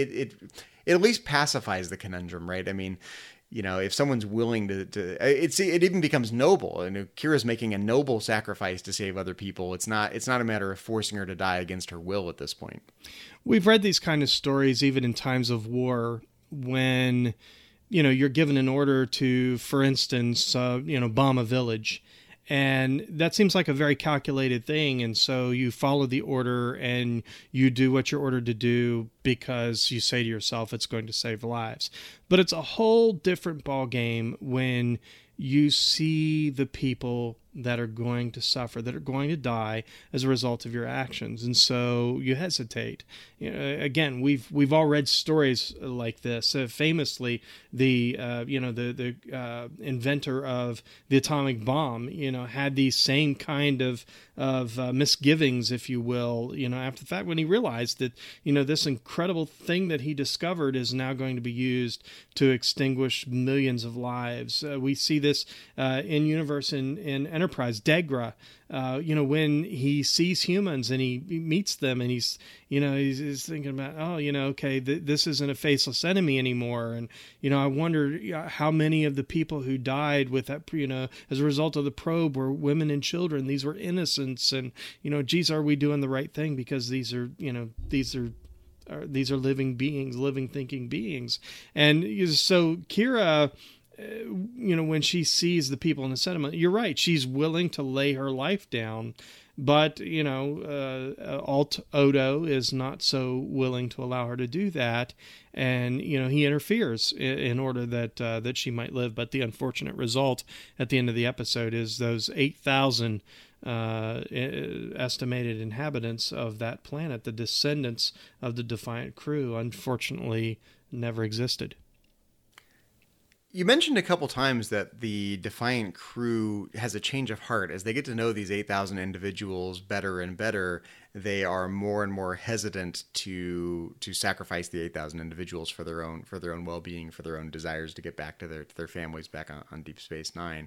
at least pacifies the conundrum, right? I mean, if someone's willing to it even becomes noble. And Kira's making a noble sacrifice to save other people. It's not a matter of forcing her to die against her will at this point. We've read these kind of stories even in times of war when, you're given an order to, for instance, bomb a village. And that seems like a very calculated thing. And so you follow the order and you do what you're ordered to do because you say to yourself it's going to save lives. But it's a whole different ball game when you see the people that are going to suffer, that are going to die as a result of your actions. And so you hesitate. Again, we've all read stories like this. Famously, the inventor of the atomic bomb, had these same kind of misgivings, if you will, after the fact, when he realized that, this incredible thing that he discovered is now going to be used to extinguish millions of lives. We see this in universe in Enterprise. Degra, when he sees humans and he meets them and he's thinking about, okay, this isn't a faceless enemy anymore. And, I wonder how many of the people who died with that, as a result of the probe were women and children. These were innocents. And, geez, are we doing the right thing? Because these are living beings, living thinking beings. And so Kira, when she sees the people in the settlement, you're right. She's willing to lay her life down, but Alt Odo is not so willing to allow her to do that, and he interferes in order that she might live. But the unfortunate result at the end of the episode is those 8,000 estimated inhabitants of that planet, the descendants of the Defiant crew, unfortunately never existed. You mentioned a couple times that the Defiant crew has a change of heart. As they get to know these 8,000 individuals better and better, they are more and more hesitant to sacrifice the 8,000 individuals for their own well-being, for their own desires to get back to their families back on Deep Space Nine.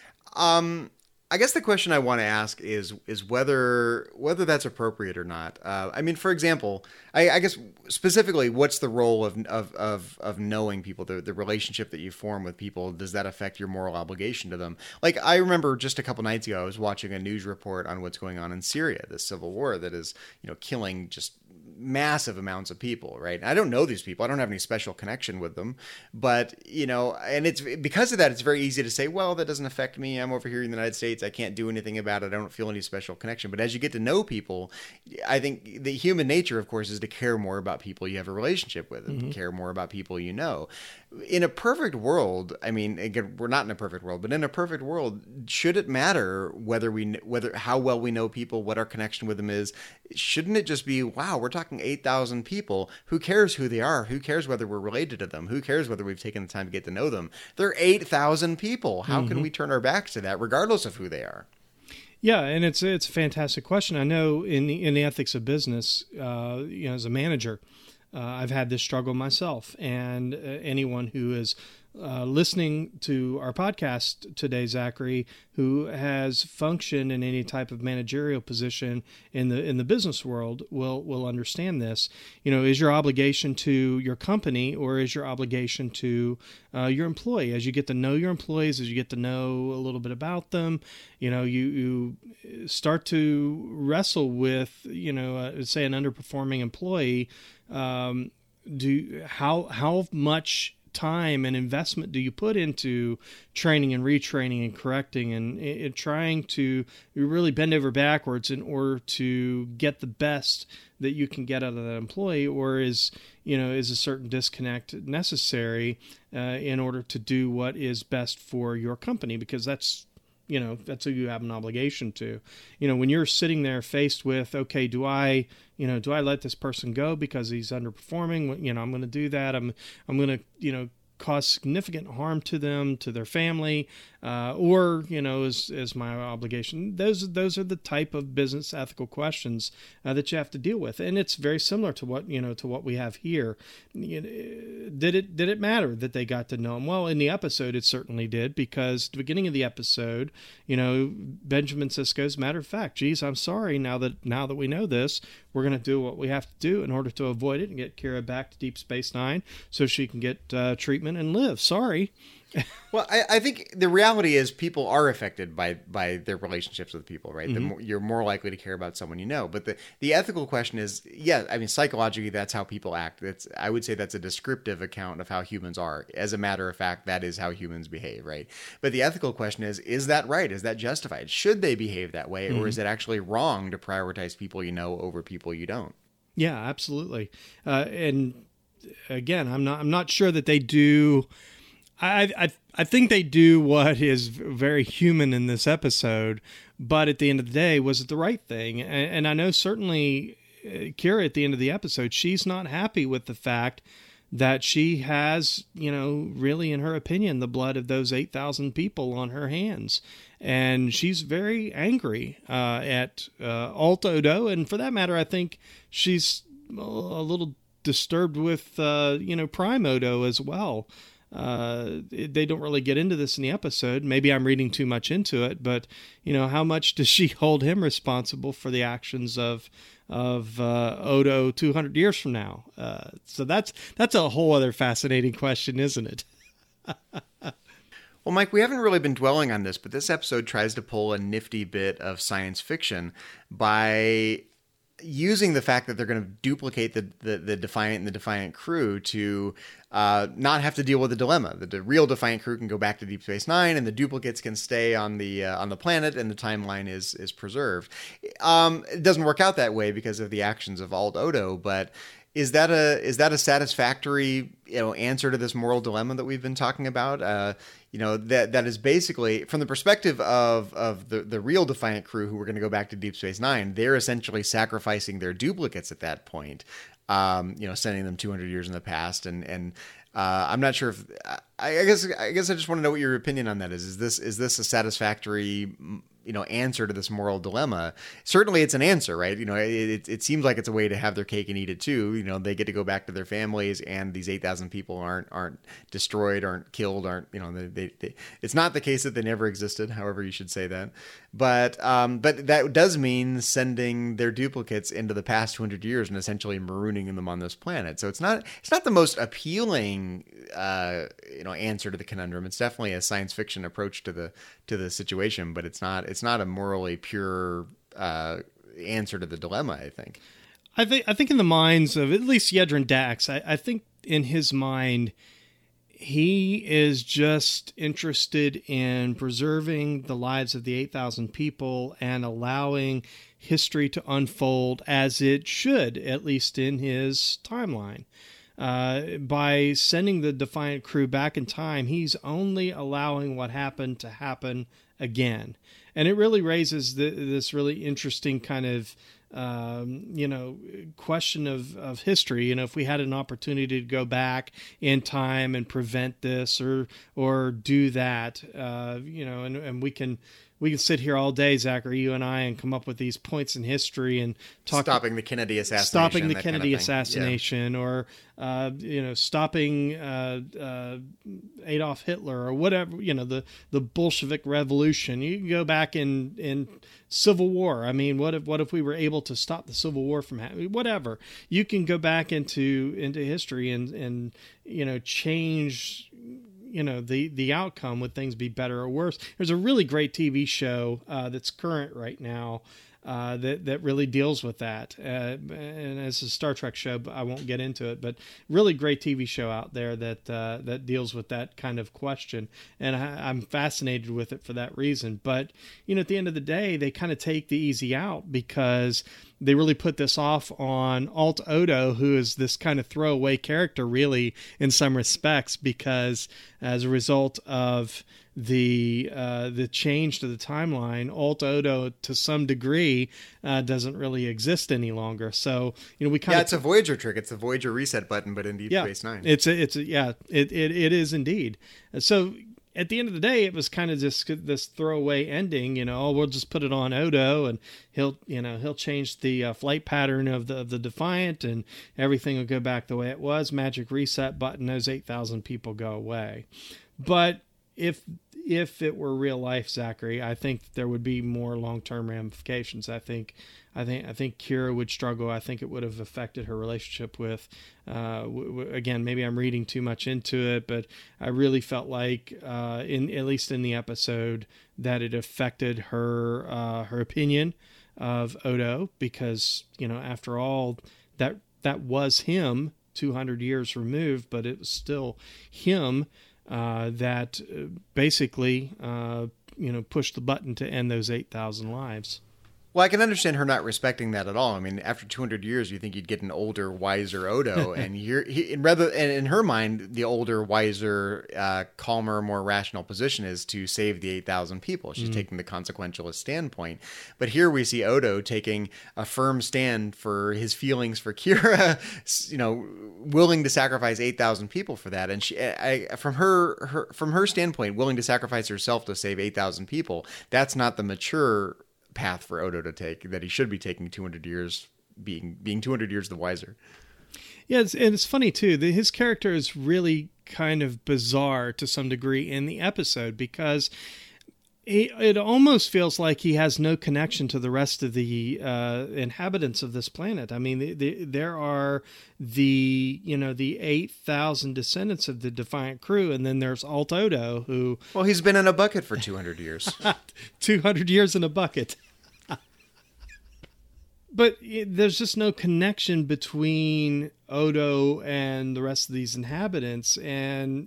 I guess the question I want to ask is whether that's appropriate or not. I mean, for example, I guess specifically, what's the role of knowing people, the relationship that you form with people? Does that affect your moral obligation to them? Like, I remember just a couple nights ago, I was watching a news report on what's going on in Syria, this civil war that is, killing just massive amounts of people, right? I don't know these people. I don't have any special connection with them, but, and it's because of that, it's very easy to say, well, that doesn't affect me. I'm over here in the United States. I can't do anything about it. I don't feel any special connection. But as you get to know people, I think the human nature, of course, is to care more about people you have a relationship with and care more about people you know. In a perfect world, I mean, again, we're not in a perfect world, but in a perfect world, should it matter whether how well we know people, what our connection with them is? Shouldn't it just be, wow, we're talking 8,000 people. Who cares who they are? Who cares whether we're related to them? Who cares whether we've taken the time to get to know them? They're 8,000 people. How can we turn our backs to that, regardless of who they are? Yeah, and it's a fantastic question. I know in the ethics of business, as a manager, I've had this struggle myself, and anyone who is listening to our podcast today, Zachary, who has functioned in any type of managerial position in the business world will understand this. Is your obligation to your company, or is your obligation to your employee? As you get to know your employees, as you get to know a little bit about them, you start to wrestle with, say an underperforming employee. How much time and investment do you put into training and retraining and correcting and trying to really bend over backwards in order to get the best that you can get out of that employee? Or is a certain disconnect necessary in order to do what is best for your company? Because that's who you have an obligation to. When you're sitting there faced with, okay, do I let this person go because he's underperforming? I'm going to do that. I'm going to, cause significant harm to them, to their family, or is my obligation. Those are the type of business ethical questions that you have to deal with, and it's very similar to what we have here. Did it matter that they got to know him? Well, in the episode, it certainly did, because at the beginning of the episode, Benjamin Sisko's, matter of fact, geez, I'm sorry. Now that we know this, we're going to do what we have to do in order to avoid it and get Kira back to Deep Space Nine so she can get treatment and live. Sorry. Well, I think the reality is people are affected by their relationships with people, right? Mm-hmm. You're more likely to care about someone you know. But the ethical question is, psychologically, that's how people act. I would say that's a descriptive account of how humans are. As a matter of fact, that is how humans behave, right? But the ethical question is that right? Is that justified? Should they behave that way? Mm-hmm. Or is it actually wrong to prioritize people you know over people you don't? Yeah, absolutely. And again, I'm not sure that they do. I think they do what is very human in this episode, but at the end of the day, was it the right thing? And I know certainly Kira at the end of the episode, she's not happy with the fact that she has, really, in her opinion, the blood of those 8,000 people on her hands. And she's very angry at Alt Odo. And for that matter, I think she's a little disturbed with, Prime Odo as well. They don't really get into this in the episode. Maybe I'm reading too much into it, but how much does she hold him responsible for the actions of Odo 200 years from now? So that's a whole other fascinating question, isn't it? Well, Mike, we haven't really been dwelling on this, but this episode tries to pull a nifty bit of science fiction by using the fact that they're going to duplicate the Defiant and the Defiant crew to not have to deal with the dilemma. The real Defiant crew can go back to Deep Space Nine, and the duplicates can stay on the planet, and the timeline is preserved. It doesn't work out that way because of the actions of Alt Odo, but is that a satisfactory answer to this moral dilemma that we've been talking about? That is basically, from the perspective of the real Defiant crew who were going to go back to Deep Space Nine, they're essentially sacrificing their duplicates at that point, sending them 200 years in the past. And I'm not sure if I guess I just want to know what your opinion on that is. Is this a satisfactory answer to this moral dilemma? Certainly it's an answer, right? It seems like it's a way to have their cake and eat it too. They get to go back to their families, and these 8,000 people aren't destroyed, aren't killed, it's not the case that they never existed, however you should say that. But that does mean sending their duplicates into the past 200 years and essentially marooning them on this planet. So it's not the most appealing answer to the conundrum. It's definitely a science fiction approach to the situation, but it's not a morally pure answer to the dilemma, I think. I think in the minds of at least Yedrin Dax, I think in his mind, he is just interested in preserving the lives of the 8,000 people and allowing history to unfold as it should, at least in his timeline. By sending the Defiant crew back in time, he's only allowing what happened to happen again. And it really raises this really interesting kind of, question of history. If we had an opportunity to go back in time and prevent this or do that, and we can we can sit here all day, Zachary, you and I, and come up with these points in history and talk stopping the Kennedy assassination, stopping the that Kennedy kind of thing. assassination, or stopping Adolf Hitler, or whatever. The Bolshevik Revolution. You can go back in Civil War. I mean, what if we were able to stop the Civil War from happening? Whatever. You can go back into history and change the outcome. Would things be better or worse? There's a really great TV show that's current right now that really deals with that. And it's a Star Trek show, but I won't get into it. But really great TV show out there that deals with that kind of question, and I'm fascinated with it for that reason. But at the end of the day, they kind of take the easy out because they really put this off on Alt Odo, who is this kind of throwaway character, really, in some respects, because as a result of the change to the timeline, Alt Odo to some degree doesn't really exist any longer. So we kind of it's a Voyager trick. It's a Voyager reset button, but in Deep Space Nine. It is indeed. So at the end of the day, it was kind of just this throwaway ending. We'll just put it on Odo, and he'll change the flight pattern of the Defiant, and everything will go back the way it was. Magic reset button. Those 8,000 people go away. But if it were real life, Zachary, I think there would be more long-term ramifications. I think Kira would struggle. I think it would have affected her relationship with, again, maybe I'm reading too much into it, but I really felt like, at least in the episode, that it affected her opinion of Odo, because, after all, that was him 200 years removed, but it was still him that basically, pushed the button to end those 8,000 lives. Well, I can understand her not respecting that at all. I mean, after 200 years, you think you'd get an older, wiser Odo, and in her mind, the older, wiser, calmer, more rational position is to save the 8,000 people. She's taking the consequentialist standpoint. But here we see Odo taking a firm stand for his feelings for Kira, willing to sacrifice 8,000 people for that. And from her standpoint, willing to sacrifice herself to save 8,000 people. That's not the mature path for Odo to take, that he should be taking 200 years, being 200 years the wiser. Yeah, it's funny too. His character is really kind of bizarre to some degree in the episode, because it almost feels like he has no connection to the rest of the inhabitants of this planet. I mean, there are the 8,000 descendants of the Defiant crew, and then there's Alt Odo, who... Well, he's been in a bucket for 200 years. 200 years in a bucket. But there's just no connection between Odo and the rest of these inhabitants, and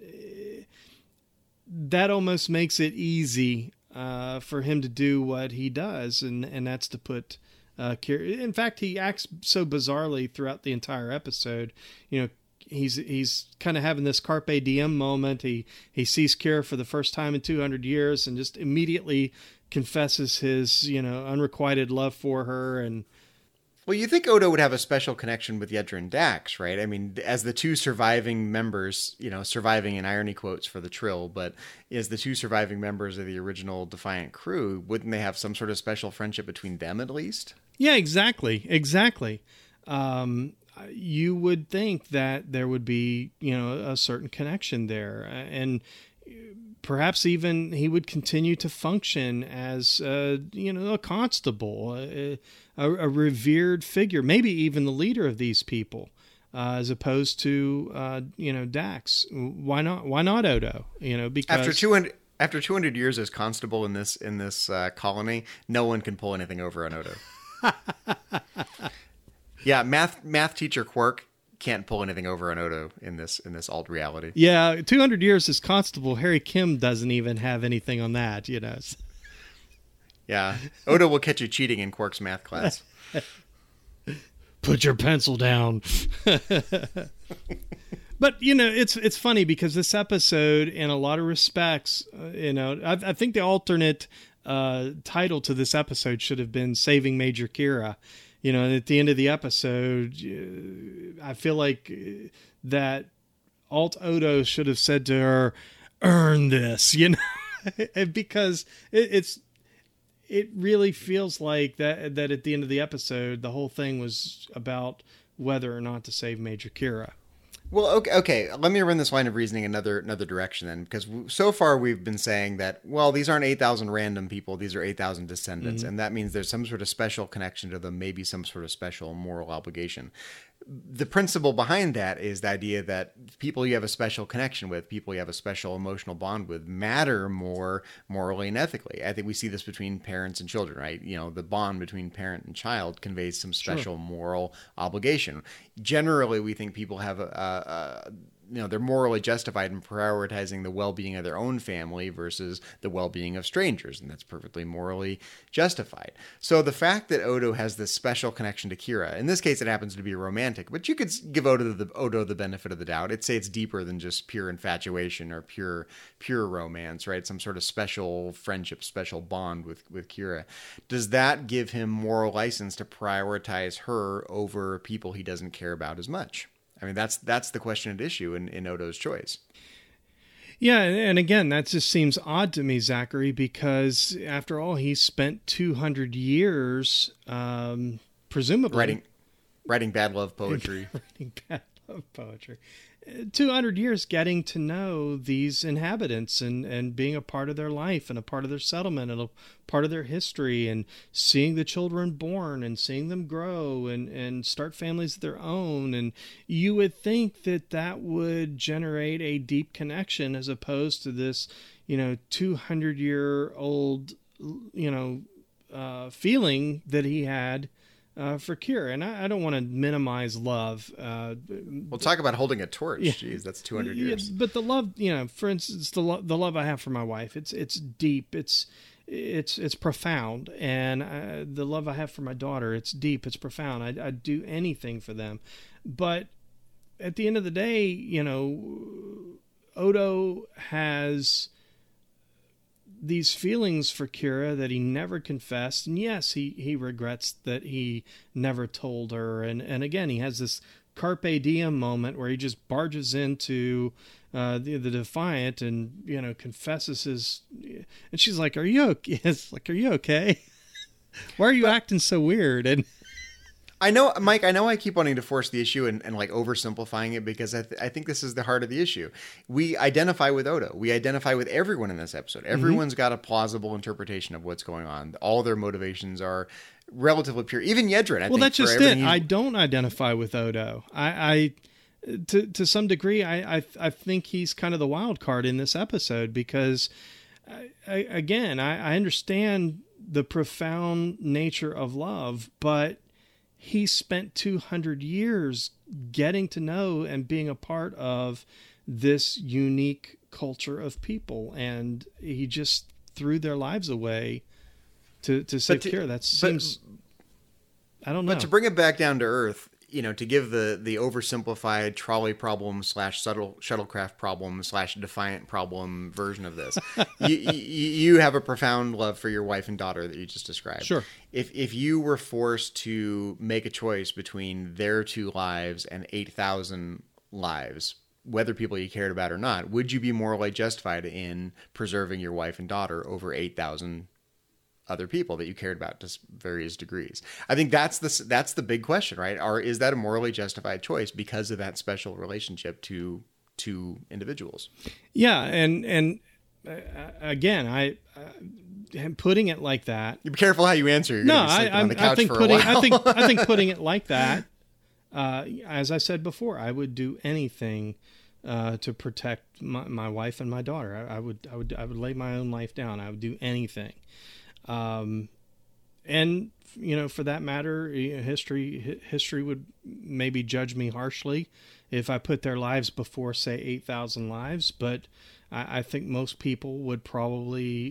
that almost makes it easy for him to do what he does, and that's to put Kira. In fact, he acts so bizarrely throughout the entire episode. He's kind of having this carpe diem moment. He sees Kira for the first time in 200 years, and just immediately confesses his unrequited love for her. And well, you think Odo would have a special connection with Yedrin Dax, right? I mean, as the two surviving members, surviving in irony quotes for the Trill, but as the two surviving members of the original Defiant crew, wouldn't they have some sort of special friendship between them at least? Yeah, exactly. You would think that there would be, a certain connection there, and perhaps even he would continue to function as, a constable, a revered figure, maybe even the leader of these people, as opposed to, Dax. Why not Odo? Because after 200 years as constable in this colony, no one can pull anything over on Odo. Yeah, math teacher Quark can't pull anything over on Odo in this alt reality. Yeah, 200 years as constable, Harry Kim doesn't even have anything on that, Yeah, Odo will catch you cheating in Quark's math class. Put your pencil down. But it's funny because this episode, in a lot of respects, I think the alternate title to this episode should have been "Saving Major Kira." And at the end of the episode, I feel like that Alt Odo should have said to her, "Earn this," because it's it really feels like that at the end of the episode, the whole thing was about whether or not to save Major Kira. Well, okay. Let me run this line of reasoning another direction then, because so far we've been saying that, well, these aren't 8,000 random people; these are 8,000 descendants, and that means there's some sort of special connection to them, maybe some sort of special moral obligation. The principle behind that is the idea that people you have a special connection with, people you have a special emotional bond with, matter more morally and ethically. I think we see this between parents and children, right? You know, the bond between parent and child conveys some special moral obligation. Generally, we think people have they're morally justified in prioritizing the well-being of their own family versus the well-being of strangers, and that's perfectly morally justified. So the fact that Odo has this special connection to Kira, in this case it happens to be romantic, but you could give Odo the benefit of the doubt. I'd say it's deeper than just pure infatuation or pure romance, right? Some sort of special friendship, special bond with Kira. Does that give him moral license to prioritize her over people he doesn't care about as much? I mean, that's the question at issue in Odo's choice. Yeah, and again, that just seems odd to me, Zachary, because after all, he spent 200 years, presumably... Writing bad love poetry. Writing bad love poetry. 200 years getting to know these inhabitants and being a part of their life and a part of their settlement and a part of their history, and seeing the children born and seeing them grow and start families of their own. And you would think that would generate a deep connection as opposed to this, 200-year-old, feeling that he had for Kira. And I don't want to minimize love. We'll talk about holding a torch. Yeah. Jeez, that's 200 years. But the love, for instance, the love I have for my wife, it's deep, it's profound. And the love I have for my daughter, it's deep, it's profound. I'd do anything for them. But at the end of the day, Odo has these feelings for Kira that he never confessed. And yes, he regrets that he never told her. And again, he has this carpe diem moment where he just barges into the Defiant and, confesses his, and she's like, are you okay? It's like, are you okay? Why are you acting so weird? And I know, Mike, I keep wanting to force the issue and like oversimplifying it, because I think this is the heart of the issue. We identify with Odo. We identify with everyone in this episode. Everyone's got a plausible interpretation of what's going on. All their motivations are relatively pure. Even Yedrin, I think. Well, that's just it. I don't identify with Odo. I to some degree, I think he's kind of the wild card in this episode, because I understand the profound nature of love, but he spent 200 years getting to know and being a part of this unique culture of people, and he just threw their lives away to save Kira. That seems, I don't know. But to bring it back down to earth, to give the oversimplified trolley problem / shuttlecraft problem / Defiant problem version of this, you have a profound love for your wife and daughter that you just described. Sure. If you were forced to make a choice between their 2 lives and 8,000 lives, whether people you cared about or not, would you be morally justified in preserving your wife and daughter over 8,000 other people that you cared about to various degrees? I think that's the big question, right? Or is that a morally justified choice because of that special relationship to two individuals? Yeah, and again, I putting it like that. You be careful how you answer. You're no, gonna be sleeping on the couch for a while. I think putting it like that. As I said before, I would do anything to protect my wife and my daughter. I would lay my own life down. I would do anything. And for that matter, history would maybe judge me harshly if I put their lives before, say, 8,000 lives. But I think most people would probably,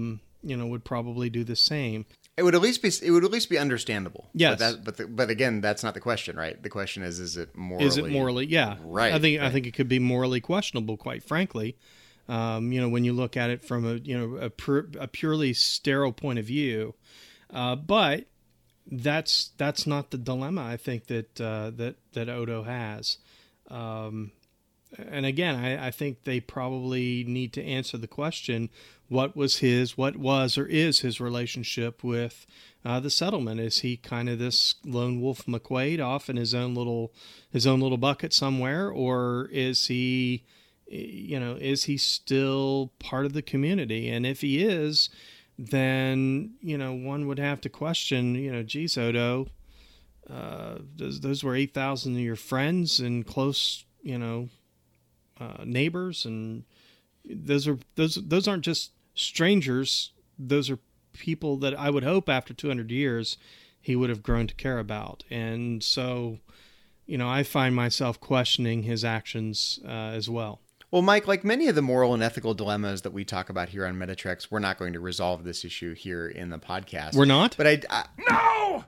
do the same. It would at least be understandable. Yes. But again, that's not the question, right? The question is it morally? Is it morally? Yeah. Right. I think it could be morally questionable, quite frankly. When you look at it from a purely sterile point of view, but that's not the dilemma I think that Odo has. and again, I think they probably need to answer the question: what was or is his relationship with the settlement? Is he kind of this lone wolf McQuaid off in his own little bucket somewhere, or is he, is he still part of the community? And if he is, then one would have to question, geez, Odo, those were 8,000 of your friends and close, neighbors, and those aren't just strangers. Those are people that I would hope after 200 years he would have grown to care about. And so, I find myself questioning his actions as well. Well, Mike, like many of the moral and ethical dilemmas that we talk about here on Metatrex, we're not going to resolve this issue here in the podcast. We're not? But No!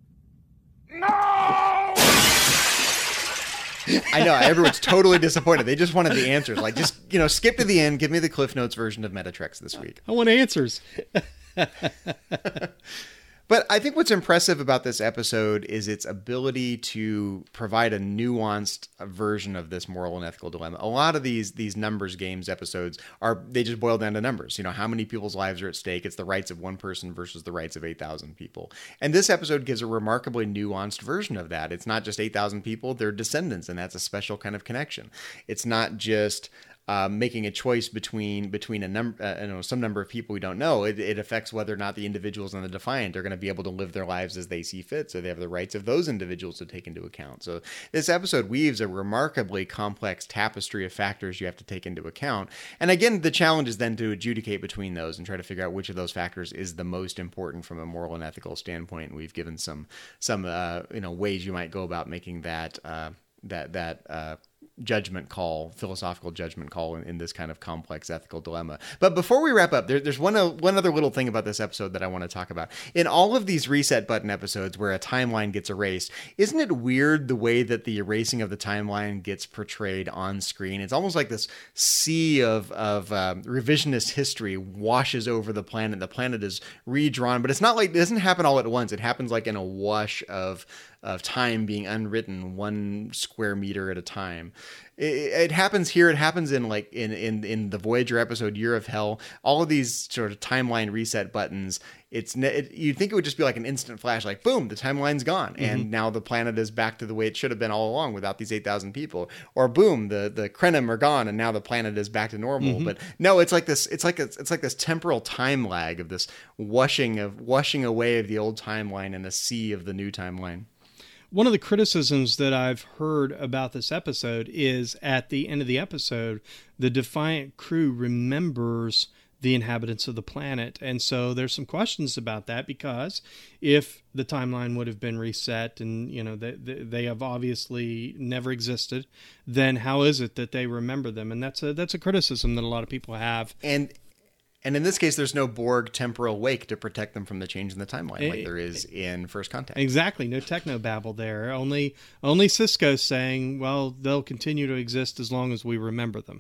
I know, everyone's totally disappointed. They just wanted the answers. Like, just, skip to the end. Give me the Cliff Notes version of Metatrex this week. I want answers. But I think what's impressive about this episode is its ability to provide a nuanced version of this moral and ethical dilemma. A lot of these numbers games episodes they just boil down to numbers. How many people's lives are at stake? It's the rights of one person versus the rights of 8,000 people. And this episode gives a remarkably nuanced version of that. It's not just 8,000 people, they're descendants, and that's a special kind of connection. It's not just making a choice between a number, some number of people we don't know. It affects whether or not the individuals in the Defiant are going to be able to live their lives as they see fit. So they have the rights of those individuals to take into account. So this episode weaves a remarkably complex tapestry of factors you have to take into account. And again, the challenge is then to adjudicate between those and try to figure out which of those factors is the most important from a moral and ethical standpoint. And we've given some ways you might go about making that philosophical judgment call in this kind of complex ethical dilemma. But before we wrap up, there's one other little thing about this episode that I want to talk about. In all of these reset button episodes where a timeline gets erased, isn't it weird the way that the erasing of the timeline gets portrayed on screen? It's almost like this sea of revisionist history washes over the planet. The planet is redrawn, but it's not like it doesn't happen all at once. It happens like in a wash of time being unwritten 1 square meter at a time. It happens here. It happens in in the Voyager episode Year of Hell. All of these sort of timeline reset buttons. You'd think it would just be like an instant flash, like boom, the timeline's gone, and now the planet is back to the way it should have been all along without these 8,000 people. Or boom, the Krenim are gone, and now the planet is back to normal. But no, it's like this. It's like this temporal time lag of this washing away of the old timeline and a sea of the new timeline. One of the criticisms that I've heard about this episode is at the end of the episode, the Defiant crew remembers the inhabitants of the planet. And so there's some questions about that, because if the timeline would have been reset and, they have obviously never existed, then how is it that they remember them? And that's a criticism that a lot of people have. And in this case, there's no Borg temporal wake to protect them from the change in the timeline like there is in First Contact. Exactly. No technobabble there. Only Sisko saying, well, they'll continue to exist as long as we remember them.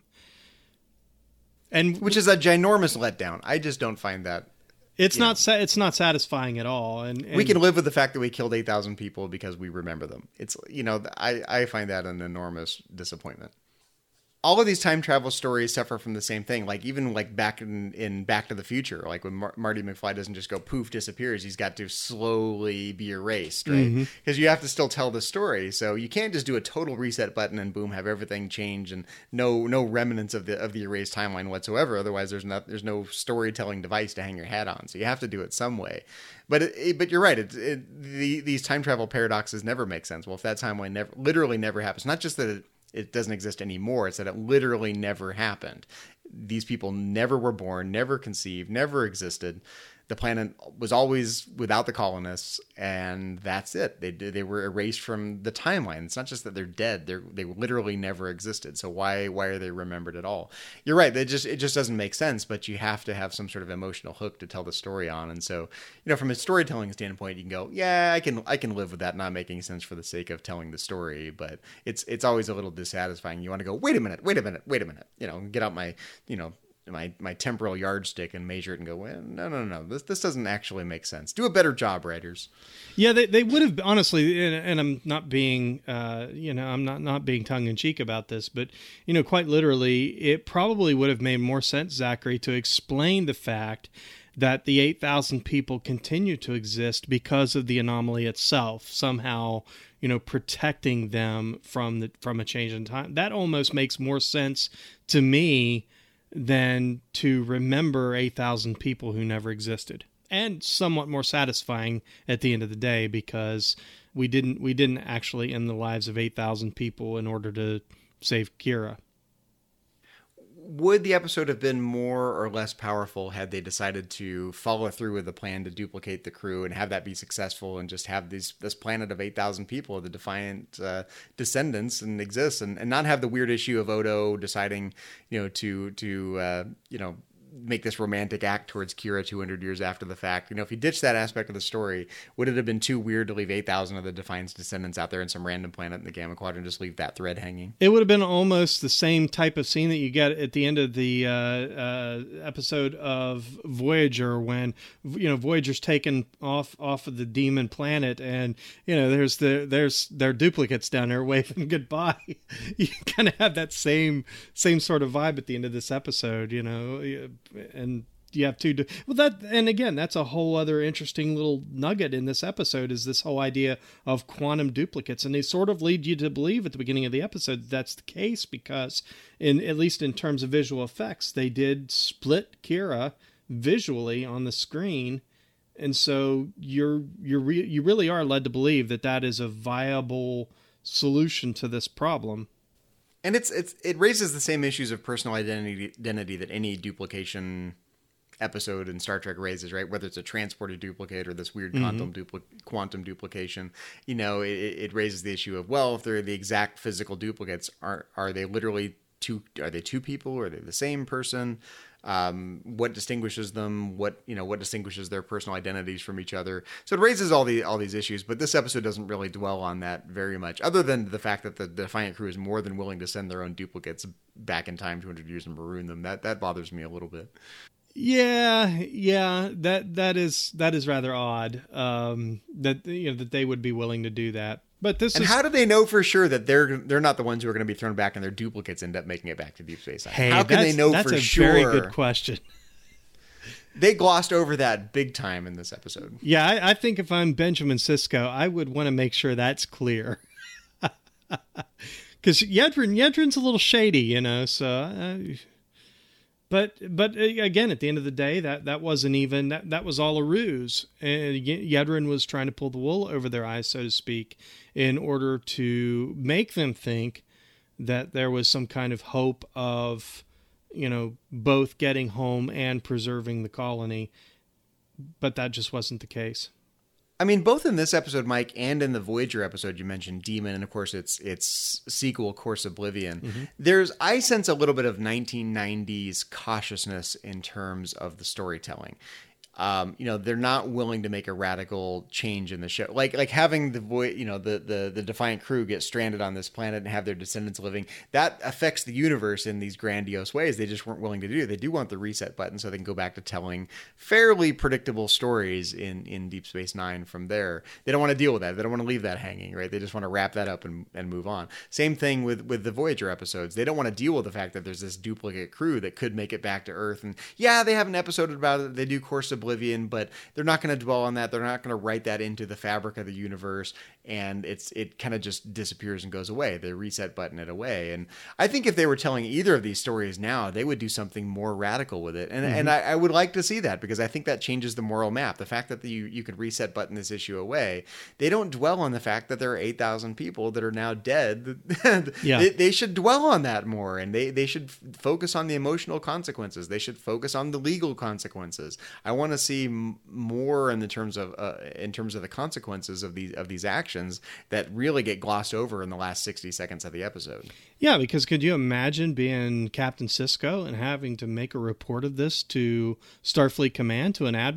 And which is a ginormous letdown. I just don't find that. It's not satisfying at all. And we can live with the fact that we killed 8,000 people because we remember them. It's, I find that an enormous disappointment. All of these time travel stories suffer from the same thing. Like even back in Back to the Future, like when Marty McFly doesn't just go poof, disappears. He's got to slowly be erased, right? Because you have to still tell the story. So you can't just do a total reset button and boom, have everything change and no remnants of the erased timeline whatsoever. Otherwise, there's no storytelling device to hang your hat on. So you have to do it some way. But you're right. These time travel paradoxes never make sense. Well, if that timeline literally never happens, not just that it doesn't exist anymore. It's that it literally never happened. These people never were born, never conceived, never existed. The planet was always without the colonists, and that's it. They were erased from the timeline. It's not just that they're dead; they literally never existed. So why are they remembered at all? You're right. It just doesn't make sense. But you have to have some sort of emotional hook to tell the story on. And so, from a storytelling standpoint, you can go, yeah, I can live with that not making sense for the sake of telling the story. But it's always a little dissatisfying. You want to go, wait a minute. Get out my my temporal yardstick and measure it and go, well, no, this doesn't actually make sense. Do a better job, writers. Yeah, they would have, honestly, and I'm not being, I'm not being tongue in cheek about this, but, quite literally, it probably would have made more sense, Zachary, to explain the fact that the 8,000 people continue to exist because of the anomaly itself, somehow, protecting them from a change in time. That almost makes more sense to me than to remember 8,000 people who never existed. And somewhat more satisfying at the end of the day, because we didn't actually end the lives of 8,000 people in order to save Kira. Would the episode have been more or less powerful had they decided to follow through with the plan to duplicate the crew and have that be successful and just have this planet of 8,000 people, the Defiant descendants, and exist, and not have the weird issue of Odo deciding, to make this romantic act towards Kira 200 years after the fact? If you ditch that aspect of the story, would it have been too weird to leave 8,000 of the Defiant's descendants out there in some random planet in the Gamma Quadrant and just leave that thread hanging? It would have been almost the same type of scene that you get at the end of the episode of Voyager, when Voyager's taken off of the demon planet, and there's their duplicates down there waving goodbye. You kind of have that same sort of vibe at the end of this episode, and you have that's a whole other interesting little nugget in this episode, is this whole idea of quantum duplicates, and they sort of lead you to believe at the beginning of the episode that's the case, because at least in terms of visual effects, they did split Kira visually on the screen, and so you really are led to believe that is a viable solution to this problem. And it raises the same issues of personal identity that any duplication episode in Star Trek raises, right? Whether it's a transporter duplicate or this weird quantum duplication, it raises the issue of, well, if they're the exact physical duplicates, are they literally two? Are they two people? Or are they the same person? What distinguishes them? What distinguishes their personal identities from each other? So it raises all these issues, but this episode doesn't really dwell on that very much, other than the fact that the Defiant crew is more than willing to send their own duplicates back in time 200 years and maroon them. That bothers me a little bit. Yeah, that is rather odd. That they would be willing to do that. But how do they know for sure that they're not the ones who are going to be thrown back and their duplicates end up making it back to Deep Space Nine? Hey, how can they know for sure? That's a very good question. They glossed over that big time in this episode. Yeah, I think if I'm Benjamin Sisko, I would want to make sure that's clear. Because Yedrin's a little shady, so... But again, at the end of the day, that wasn't even that was all a ruse. And Yedrin was trying to pull the wool over their eyes, so to speak, in order to make them think that there was some kind of hope of, both getting home and preserving the colony. But that just wasn't the case. I mean, both in this episode, Mike, and in the Voyager episode, you mentioned Demon, and of course its sequel, Course Oblivion. Mm-hmm. I sense a little bit of 1990s cautiousness in terms of the storytelling. They're not willing to make a radical change in the show, like having the Defiant crew get stranded on this planet and have their descendants living. That affects the universe in these grandiose ways. They just weren't willing to do it. They do want the reset button so they can go back to telling fairly predictable stories in Deep Space Nine from there. They don't want to deal with that. They don't want to leave that hanging, right? They just want to wrap that up and move on. Same thing with the Voyager episodes. They don't want to deal with the fact that there's this duplicate crew that could make it back to Earth. And yeah, they have an episode about it. They do Course Oblivion, but they're not going to dwell on that. They're not going to write that into the fabric of the universe, and it kind of just disappears and goes away. They reset button it away. And I think if they were telling either of these stories now, they would do something more radical with it. And I would like to see that, because I think that changes the moral map. The fact that you could reset button this issue away, they don't dwell on the fact that there are 8,000 people that are now dead. Yeah. They should dwell on that more, and they should focus on the emotional consequences. They should focus on the legal consequences. I want to see more in terms of the consequences of these actions that really get glossed over in the last 60 seconds of the episode. Yeah, because could you imagine being Captain Sisko and having to make a report of this to Starfleet Command, to an admiral?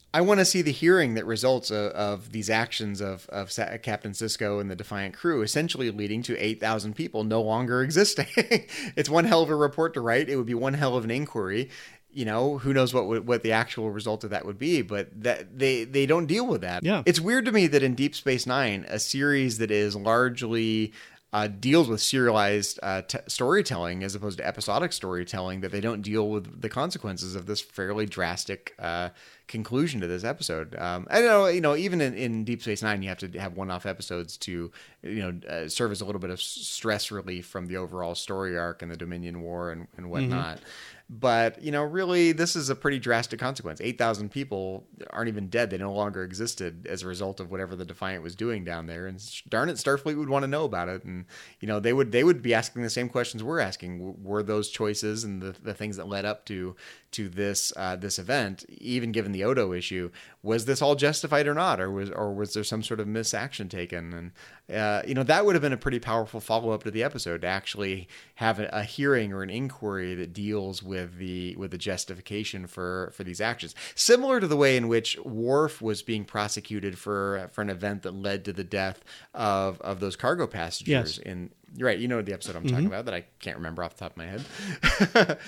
I want to see the hearing that results of these actions of Captain Sisko and the Defiant crew, essentially leading to 8,000 people no longer existing. It's one hell of a report to write. It would be one hell of an inquiry. You know, who knows what the actual result of that would be, but that they don't deal with that. Yeah. It's weird to me that in Deep Space Nine, a series that is largely deals with serialized storytelling as opposed to episodic storytelling, that they don't deal with the consequences of this fairly drastic conclusion to this episode. I know, even in Deep Space Nine, you have to have one-off episodes to, serve as a little bit of stress relief from the overall story arc and the Dominion War and whatnot. Mm-hmm. But, really, this is a pretty drastic consequence. 8,000 people aren't even dead. They no longer existed as a result of whatever the Defiant was doing down there. And darn it, Starfleet would want to know about it. And, they would be asking the same questions we're asking. Were those choices and the things that led up to this event, even given the Odo issue, was this all justified or not? Or was there some sort of misaction taken? And, that would have been a pretty powerful follow-up to the episode, to actually have a hearing or an inquiry that deals with the justification for these actions. Similar to the way in which Worf was being prosecuted for an event that led to the death of those cargo passengers. Yes. Right, you know the episode I'm talking about that I can't remember off the top of my head.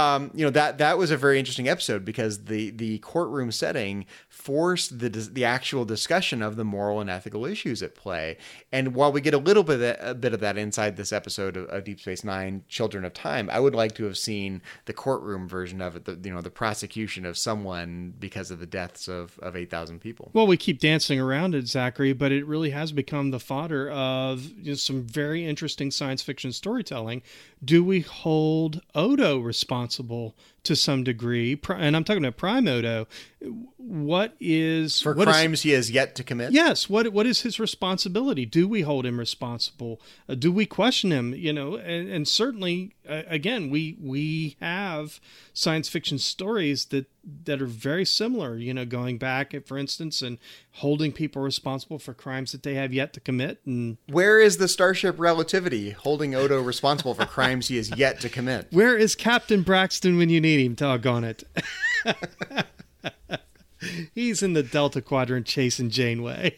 That was a very interesting episode because the courtroom setting forced the actual discussion of the moral and ethical issues at play. And while we get a bit of that inside this episode of Deep Space Nine, Children of Time, I would like to have seen the courtroom version of it, the prosecution of someone because of the deaths of 8,000 people. Well, we keep dancing around it, Zachary, but it really has become the fodder of some very interesting science fiction storytelling. Do we hold Odo responsible to some degree? And I'm talking about Prime Odo. What is for crimes he has yet to commit? Yes. What is his responsibility? Do we hold him responsible? Do we question him? And certainly, again, we have science fiction stories that are very similar. Going back, for instance, and holding people responsible for crimes that they have yet to commit. And where is the Starship Relativity holding Odo responsible for crimes he has yet to commit? Where is Captain Braxton when you need him? Doggone it. He's in the Delta Quadrant chasing Janeway.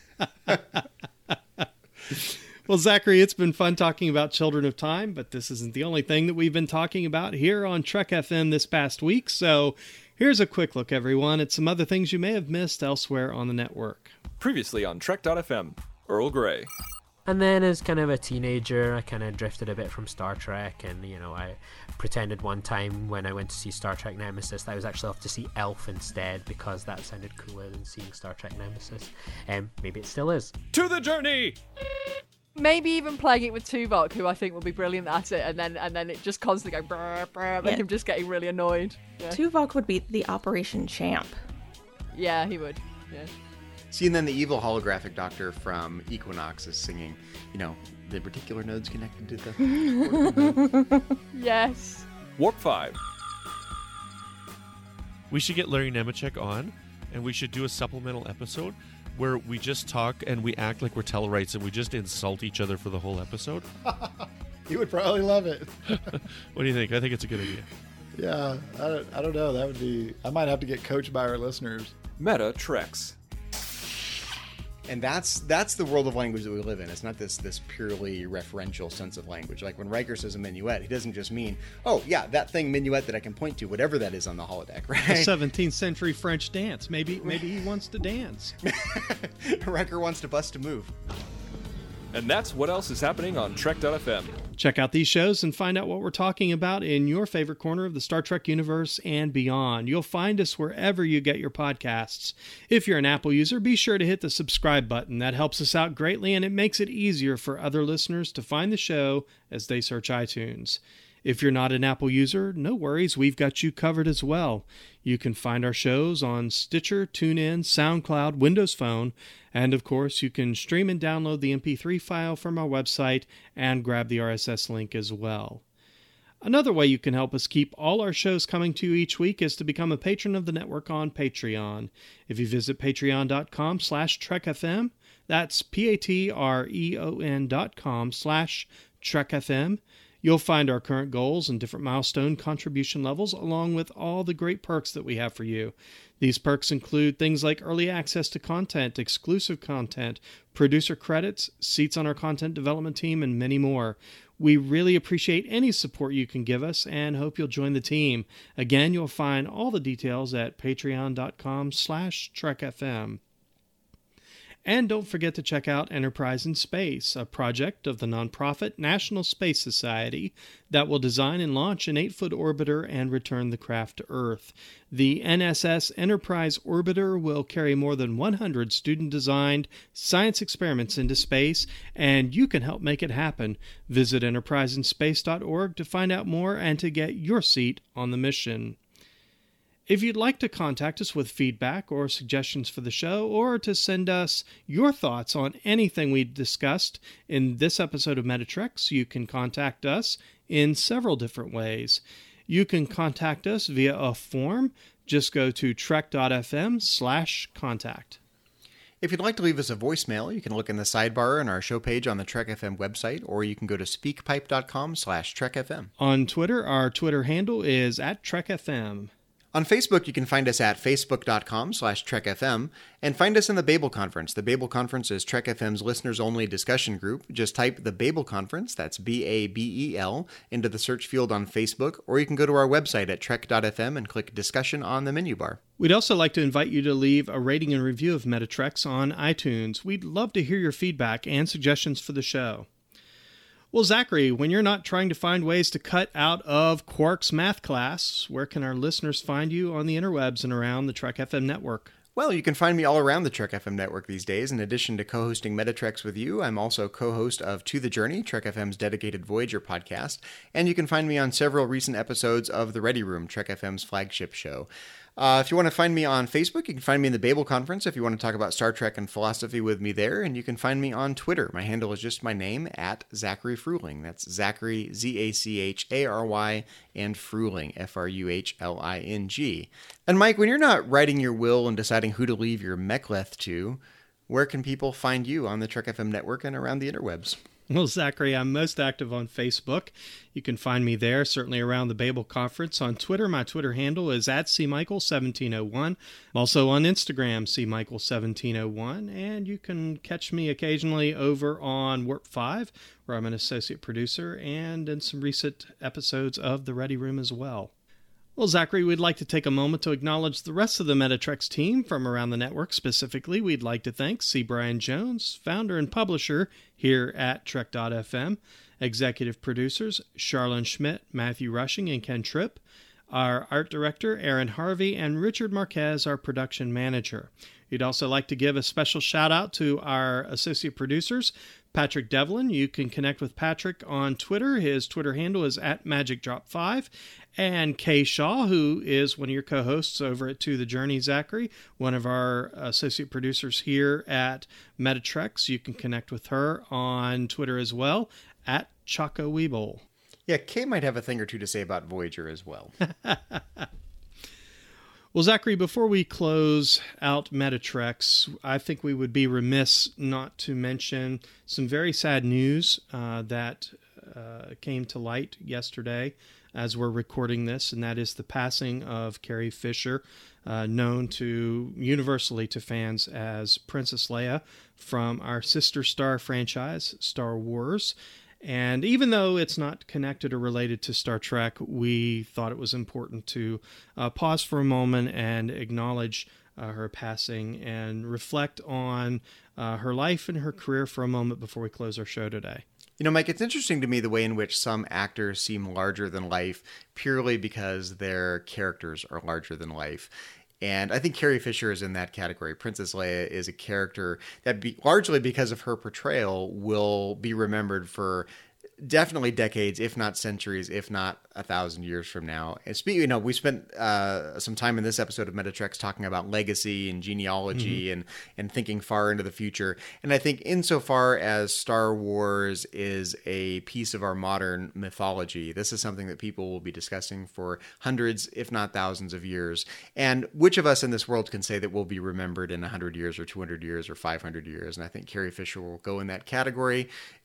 Well, Zachary, it's been fun talking about Children of Time, but this isn't the only thing that we've been talking about here on Trek FM this past week. So here's a quick look, everyone, at some other things you may have missed elsewhere on the network. Previously on Trek.fm, Earl Grey. And then as kind of a teenager, I kind of drifted a bit from Star Trek, and I pretended one time when I went to see Star Trek Nemesis that I was actually off to see Elf instead, because that sounded cooler than seeing Star Trek Nemesis. Maybe it still is. To the journey! Maybe even playing it with Tuvok, who I think will be brilliant at it, and then it just constantly going brr, brr, and him just getting really annoyed. Yeah. Tuvok would be the Operation Champ. Yeah, he would. Yeah. See, and then the evil holographic doctor from Equinox is singing, the reticular nodes connected to the... Yes. Warp 5. We should get Larry Nemeczek on, and we should do a supplemental episode where we just talk and we act like we're Tellarites and we just insult each other for the whole episode. You would probably love it. What do you think? I think it's a good idea. Yeah, I don't know. That would be... I might have to get coached by our listeners. Meta Treks. And that's the world of language that we live in. It's not this purely referential sense of language. Like when Riker says a minuet, he doesn't just mean, oh, yeah, that thing minuet that I can point to, whatever that is on the holodeck, right? A 17th century French dance. Maybe he wants to dance. Riker wants to bust a move. And that's what else is happening on Trek.fm. Check out these shows and find out what we're talking about in your favorite corner of the Star Trek universe and beyond. You'll find us wherever you get your podcasts. If you're an Apple user, be sure to hit the subscribe button. That helps us out greatly, and it makes it easier for other listeners to find the show as they search iTunes. If you're not an Apple user, no worries, we've got you covered as well. You can find our shows on Stitcher, TuneIn, SoundCloud, Windows Phone, and of course you can stream and download the MP3 file from our website and grab the RSS link as well. Another way you can help us keep all our shows coming to you each week is to become a patron of the network on Patreon. If you visit patreon.com/TrekFM, that's patreon.com/TrekFM, You'll find our current goals and different milestone contribution levels, along with all the great perks that we have for you. These perks include things like early access to content, exclusive content, producer credits, seats on our content development team, and many more. We really appreciate any support you can give us and hope you'll join the team. Again, you'll find all the details at patreon.com/TrekFM. And don't forget to check out Enterprise in Space, a project of the nonprofit National Space Society that will design and launch an 8-foot orbiter and return the craft to Earth. The NSS Enterprise Orbiter will carry more than 100 student-designed science experiments into space, and you can help make it happen. Visit enterpriseinspace.org to find out more and to get your seat on the mission. If you'd like to contact us with feedback or suggestions for the show, or to send us your thoughts on anything we discussed in this episode of Metatreks, you can contact us in several different ways. You can contact us via a form. Just go to trek.fm/contact. If you'd like to leave us a voicemail, you can look in the sidebar on our show page on the Trek FM website, or you can go to speakpipe.com/TrekFM. On Twitter, our Twitter handle is @TrekFM. On Facebook, you can find us at facebook.com/TrekFM, and find us in the Babel Conference. The Babel Conference is Trek FM's listeners-only discussion group. Just type the Babel Conference, that's BABEL, into the search field on Facebook, or you can go to our website at trek.fm and click Discussion on the menu bar. We'd also like to invite you to leave a rating and review of Metatreks on iTunes. We'd love to hear your feedback and suggestions for the show. Well, Zachary, when you're not trying to find ways to cut out of Quark's math class, where can our listeners find you on the interwebs and around the Trek FM network? Well, you can find me all around the Trek FM network these days. In addition to co-hosting Metatreks with you, I'm also co-host of To the Journey, Trek FM's dedicated Voyager podcast, and you can find me on several recent episodes of The Ready Room, Trek FM's flagship show. If you want to find me on Facebook, you can find me in the Babel Conference if you want to talk about Star Trek and philosophy with me there, and you can find me on Twitter. My handle is just my name, @Zachary Fruhling. That's Zachary, Z-A-C-H-A-R-Y, and Fruhling, F-R-U-H-L-I-N-G. And Mike, when you're not writing your will and deciding who to leave your mek'leth to, where can people find you on the Trek FM network and around the interwebs? Well, Zachary, I'm most active on Facebook. You can find me there, certainly around the Babel Conference. On Twitter, my Twitter handle is @CMichael1701. I'm also on Instagram, CMichael1701. And you can catch me occasionally over on Warp 5, where I'm an associate producer, and in some recent episodes of The Ready Room as well. Well, Zachary, we'd like to take a moment to acknowledge the rest of the Metatreks team from around the network. Specifically, we'd like to thank C. Brian Jones, founder and publisher here at Trek.fm, executive producers Charlene Schmidt, Matthew Rushing, and Ken Tripp, our art director Aaron Harvey, and Richard Marquez, our production manager. We'd also like to give a special shout out to our associate producers, Patrick Devlin. You can connect with Patrick on Twitter. His Twitter handle is @MagicDrop5. And Kay Shaw, who is one of your co-hosts over at To the Journey, Zachary, one of our associate producers here at Metatreks. You can connect with her on Twitter as well, @ChocoWeeble. Yeah, Kay might have a thing or two to say about Voyager as well. Well, Zachary, before we close out Metatreks, I think we would be remiss not to mention some very sad news that came to light yesterday as we're recording this, and that is the passing of Carrie Fisher, known universally to fans as Princess Leia from our sister star franchise, Star Wars. And even though it's not connected or related to Star Trek, we thought it was important to pause for a moment and acknowledge her passing and reflect on her life and her career for a moment before we close our show today. You know, Mike, it's interesting to me the way in which some actors seem larger than life purely because their characters are larger than life. And I think Carrie Fisher is in that category. Princess Leia is a character that largely because of her portrayal will be remembered for definitely decades, if not centuries, if not 1,000 years from now. And we spent some time in this episode of Metatreks talking about legacy and genealogy and thinking far into the future. And I think insofar as Star Wars is a piece of our modern mythology, this is something that people will be discussing for hundreds, if not thousands of years. And which of us in this world can say that we'll be remembered in 100 years or 200 years or 500 years? And I think Carrie Fisher will go in that category.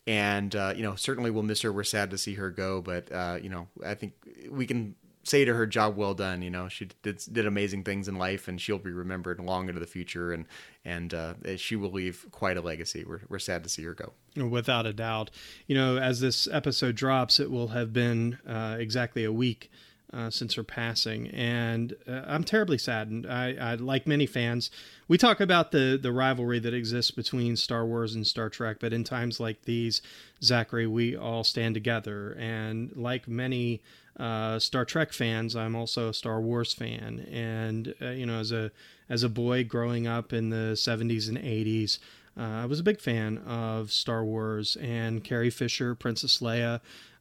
And, certainly we'll miss her. We're sad to see her go, but, I think we can say to her, job well done. She did amazing things in life, and she'll be remembered long into the future, and she will leave quite a legacy. We're sad to see her go. Without a doubt. As this episode drops, it will have been exactly a week since her passing, and I'm terribly saddened. I like many fans, we talk about the rivalry that exists between Star Wars and Star Trek, but in times like these, Zachary, we all stand together, and like many Star Trek fans, I'm also a Star Wars fan, and as a boy growing up in the 70s and 80s, I was a big fan of Star Wars, and Carrie Fisher, Princess Leia,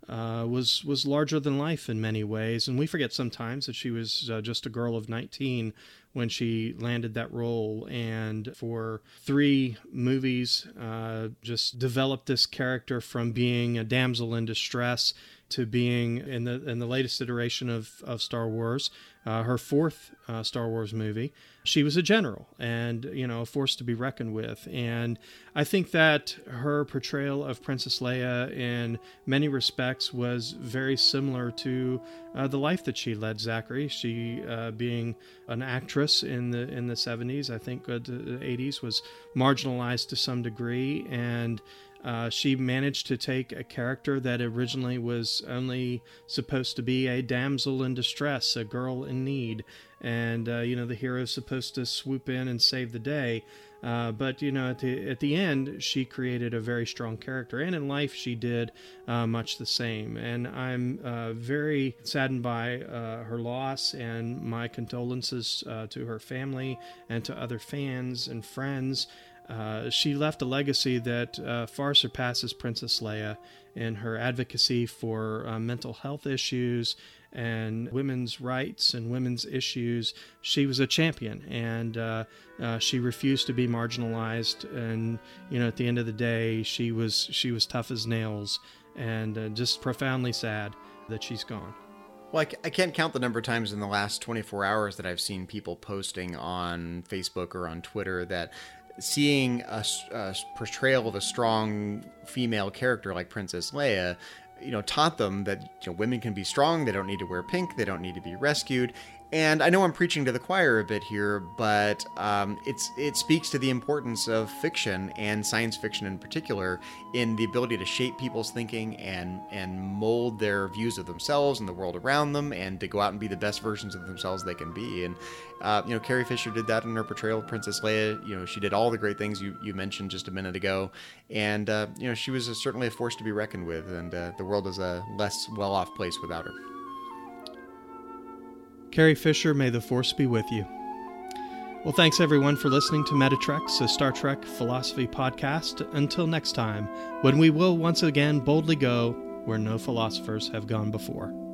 was larger than life in many ways, and we forget sometimes that she was just a girl of 19 when she landed that role, and for 3 movies just developed this character from being a damsel in distress to being in the latest iteration of Star Wars, her 4th Star Wars movie. She was a general and, a force to be reckoned with. And I think that her portrayal of Princess Leia in many respects was very similar to the life that she led, Zachary. She, being an actress in the 70s, I think the 80s, was marginalized to some degree, and she managed to take a character that originally was only supposed to be a damsel in distress, a girl in need, and the hero's supposed to swoop in and save the day. But at the end, she created a very strong character, and in life she did much the same. And I'm very saddened by her loss, and my condolences to her family and to other fans and friends. She left a legacy that far surpasses Princess Leia in her advocacy for mental health issues and women's rights and women's issues. She was a champion, and she refused to be marginalized. And at the end of the day, she was tough as nails, and just profoundly sad that she's gone. Well, I can't count the number of times in the last 24 hours that I've seen people posting on Facebook or on Twitter that seeing a portrayal of a strong female character like Princess Leia, taught them that women can be strong. They don't need to wear pink. They don't need to be rescued. And I know I'm preaching to the choir a bit here, but it speaks to the importance of fiction, and science fiction in particular, in the ability to shape people's thinking and mold their views of themselves and the world around them, and to go out and be the best versions of themselves they can be. And Carrie Fisher did that in her portrayal of Princess Leia. She did all the great things you mentioned just a minute ago, and she was certainly a force to be reckoned with, and the world is a less well-off place without her. Carrie Fisher, may the Force be with you. Well, thanks everyone for listening to Metatreks, a Star Trek philosophy podcast. Until next time, when we will once again boldly go where no philosophers have gone before.